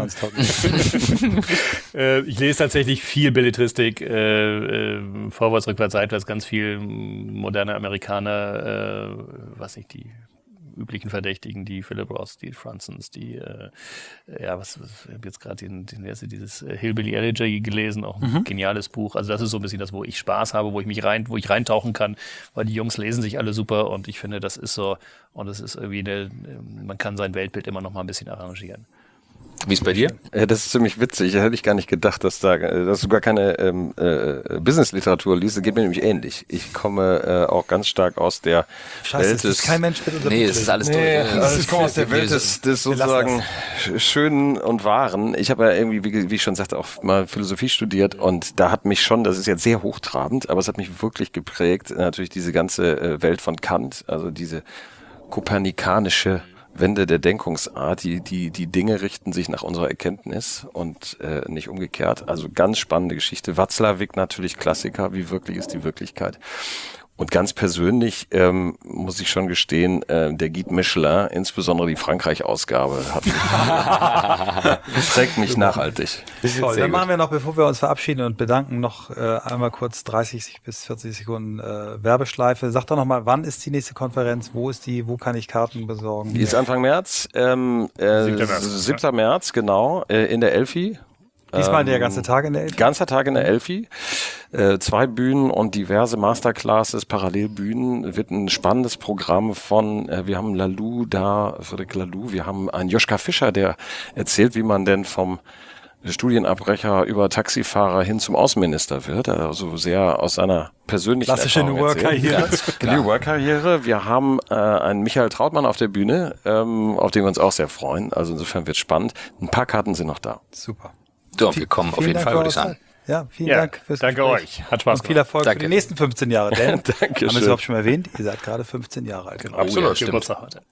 20.000. Ich lese tatsächlich viel Belletristik, vorwärts, rückwärts, seitwärts, ganz viel moderne Amerikaner, die üblichen Verdächtigen, die Philip Roth, die Fransons, die, ich habe jetzt gerade dieses Hillbilly Elegy gelesen, auch ein geniales Buch. Also das ist so ein bisschen das, wo ich Spaß habe, wo ich reintauchen kann, weil die Jungs lesen sich alle super und ich finde, das ist so, und es ist irgendwie man kann sein Weltbild immer noch mal ein bisschen arrangieren. Wie ist bei dir? Ja, das ist ziemlich witzig. Da hätte ich gar nicht gedacht, dass du gar keine Business-Literatur liest. Das geht mir nämlich ähnlich. Ich komme auch ganz stark aus der Welt das ist kein Mensch mit unserem Nee, es ist alles durch. Ich komme aus der Welt des sozusagen Schönen und Wahren. Ich habe ja irgendwie, wie ich schon sagte, auch mal Philosophie studiert und da hat mich schon, das ist jetzt sehr hochtrabend, aber es hat mich wirklich geprägt, natürlich diese ganze Welt von Kant, also diese kopernikanische Wende der Denkungsart, die Dinge richten sich nach unserer Erkenntnis und nicht umgekehrt. Also ganz spannende Geschichte. Watzlawick natürlich Klassiker, wie wirklich ist die Wirklichkeit. Und ganz persönlich muss ich schon gestehen, der Guide Michelin, insbesondere die Frankreich-Ausgabe, prägt mich nachhaltig. Toll. Dann machen wir noch, bevor wir uns verabschieden und bedanken, noch einmal kurz 30 bis 40 Sekunden Werbeschleife. Sag doch nochmal, wann ist die nächste Konferenz? Wo kann ich Karten besorgen? Die ist Anfang März. 7. März, genau, in der Elfi. Diesmal der ganze Tag in der Elfi? Ganzer Tag in der Elfi. 2 Bühnen und diverse Masterclasses, Parallelbühnen. Wird ein spannendes Programm von, wir haben Frédéric Laloux, wir haben einen Joschka Fischer, der erzählt, wie man denn vom Studienabbrecher über Taxifahrer hin zum Außenminister wird. Also sehr aus seiner persönlichen klassische Erfahrung New Work-Karriere. New Work-Karriere. Wir haben einen Michael Trautmann auf der Bühne, auf den wir uns auch sehr freuen. Also insofern wird spannend. Ein paar Karten sind noch da. Super. So, wir kommen auf jeden Fall, würde ich sagen. Ja, vielen Dank fürs Danke Gespräch. euch. Hat Spaß Und viel Erfolg für die nächsten 15 Jahre. Denn, haben wir es Dankeschön. überhaupt schon mal erwähnt, ihr seid gerade 15 Jahre alt. Genau. Absolut, Geburtstag heute.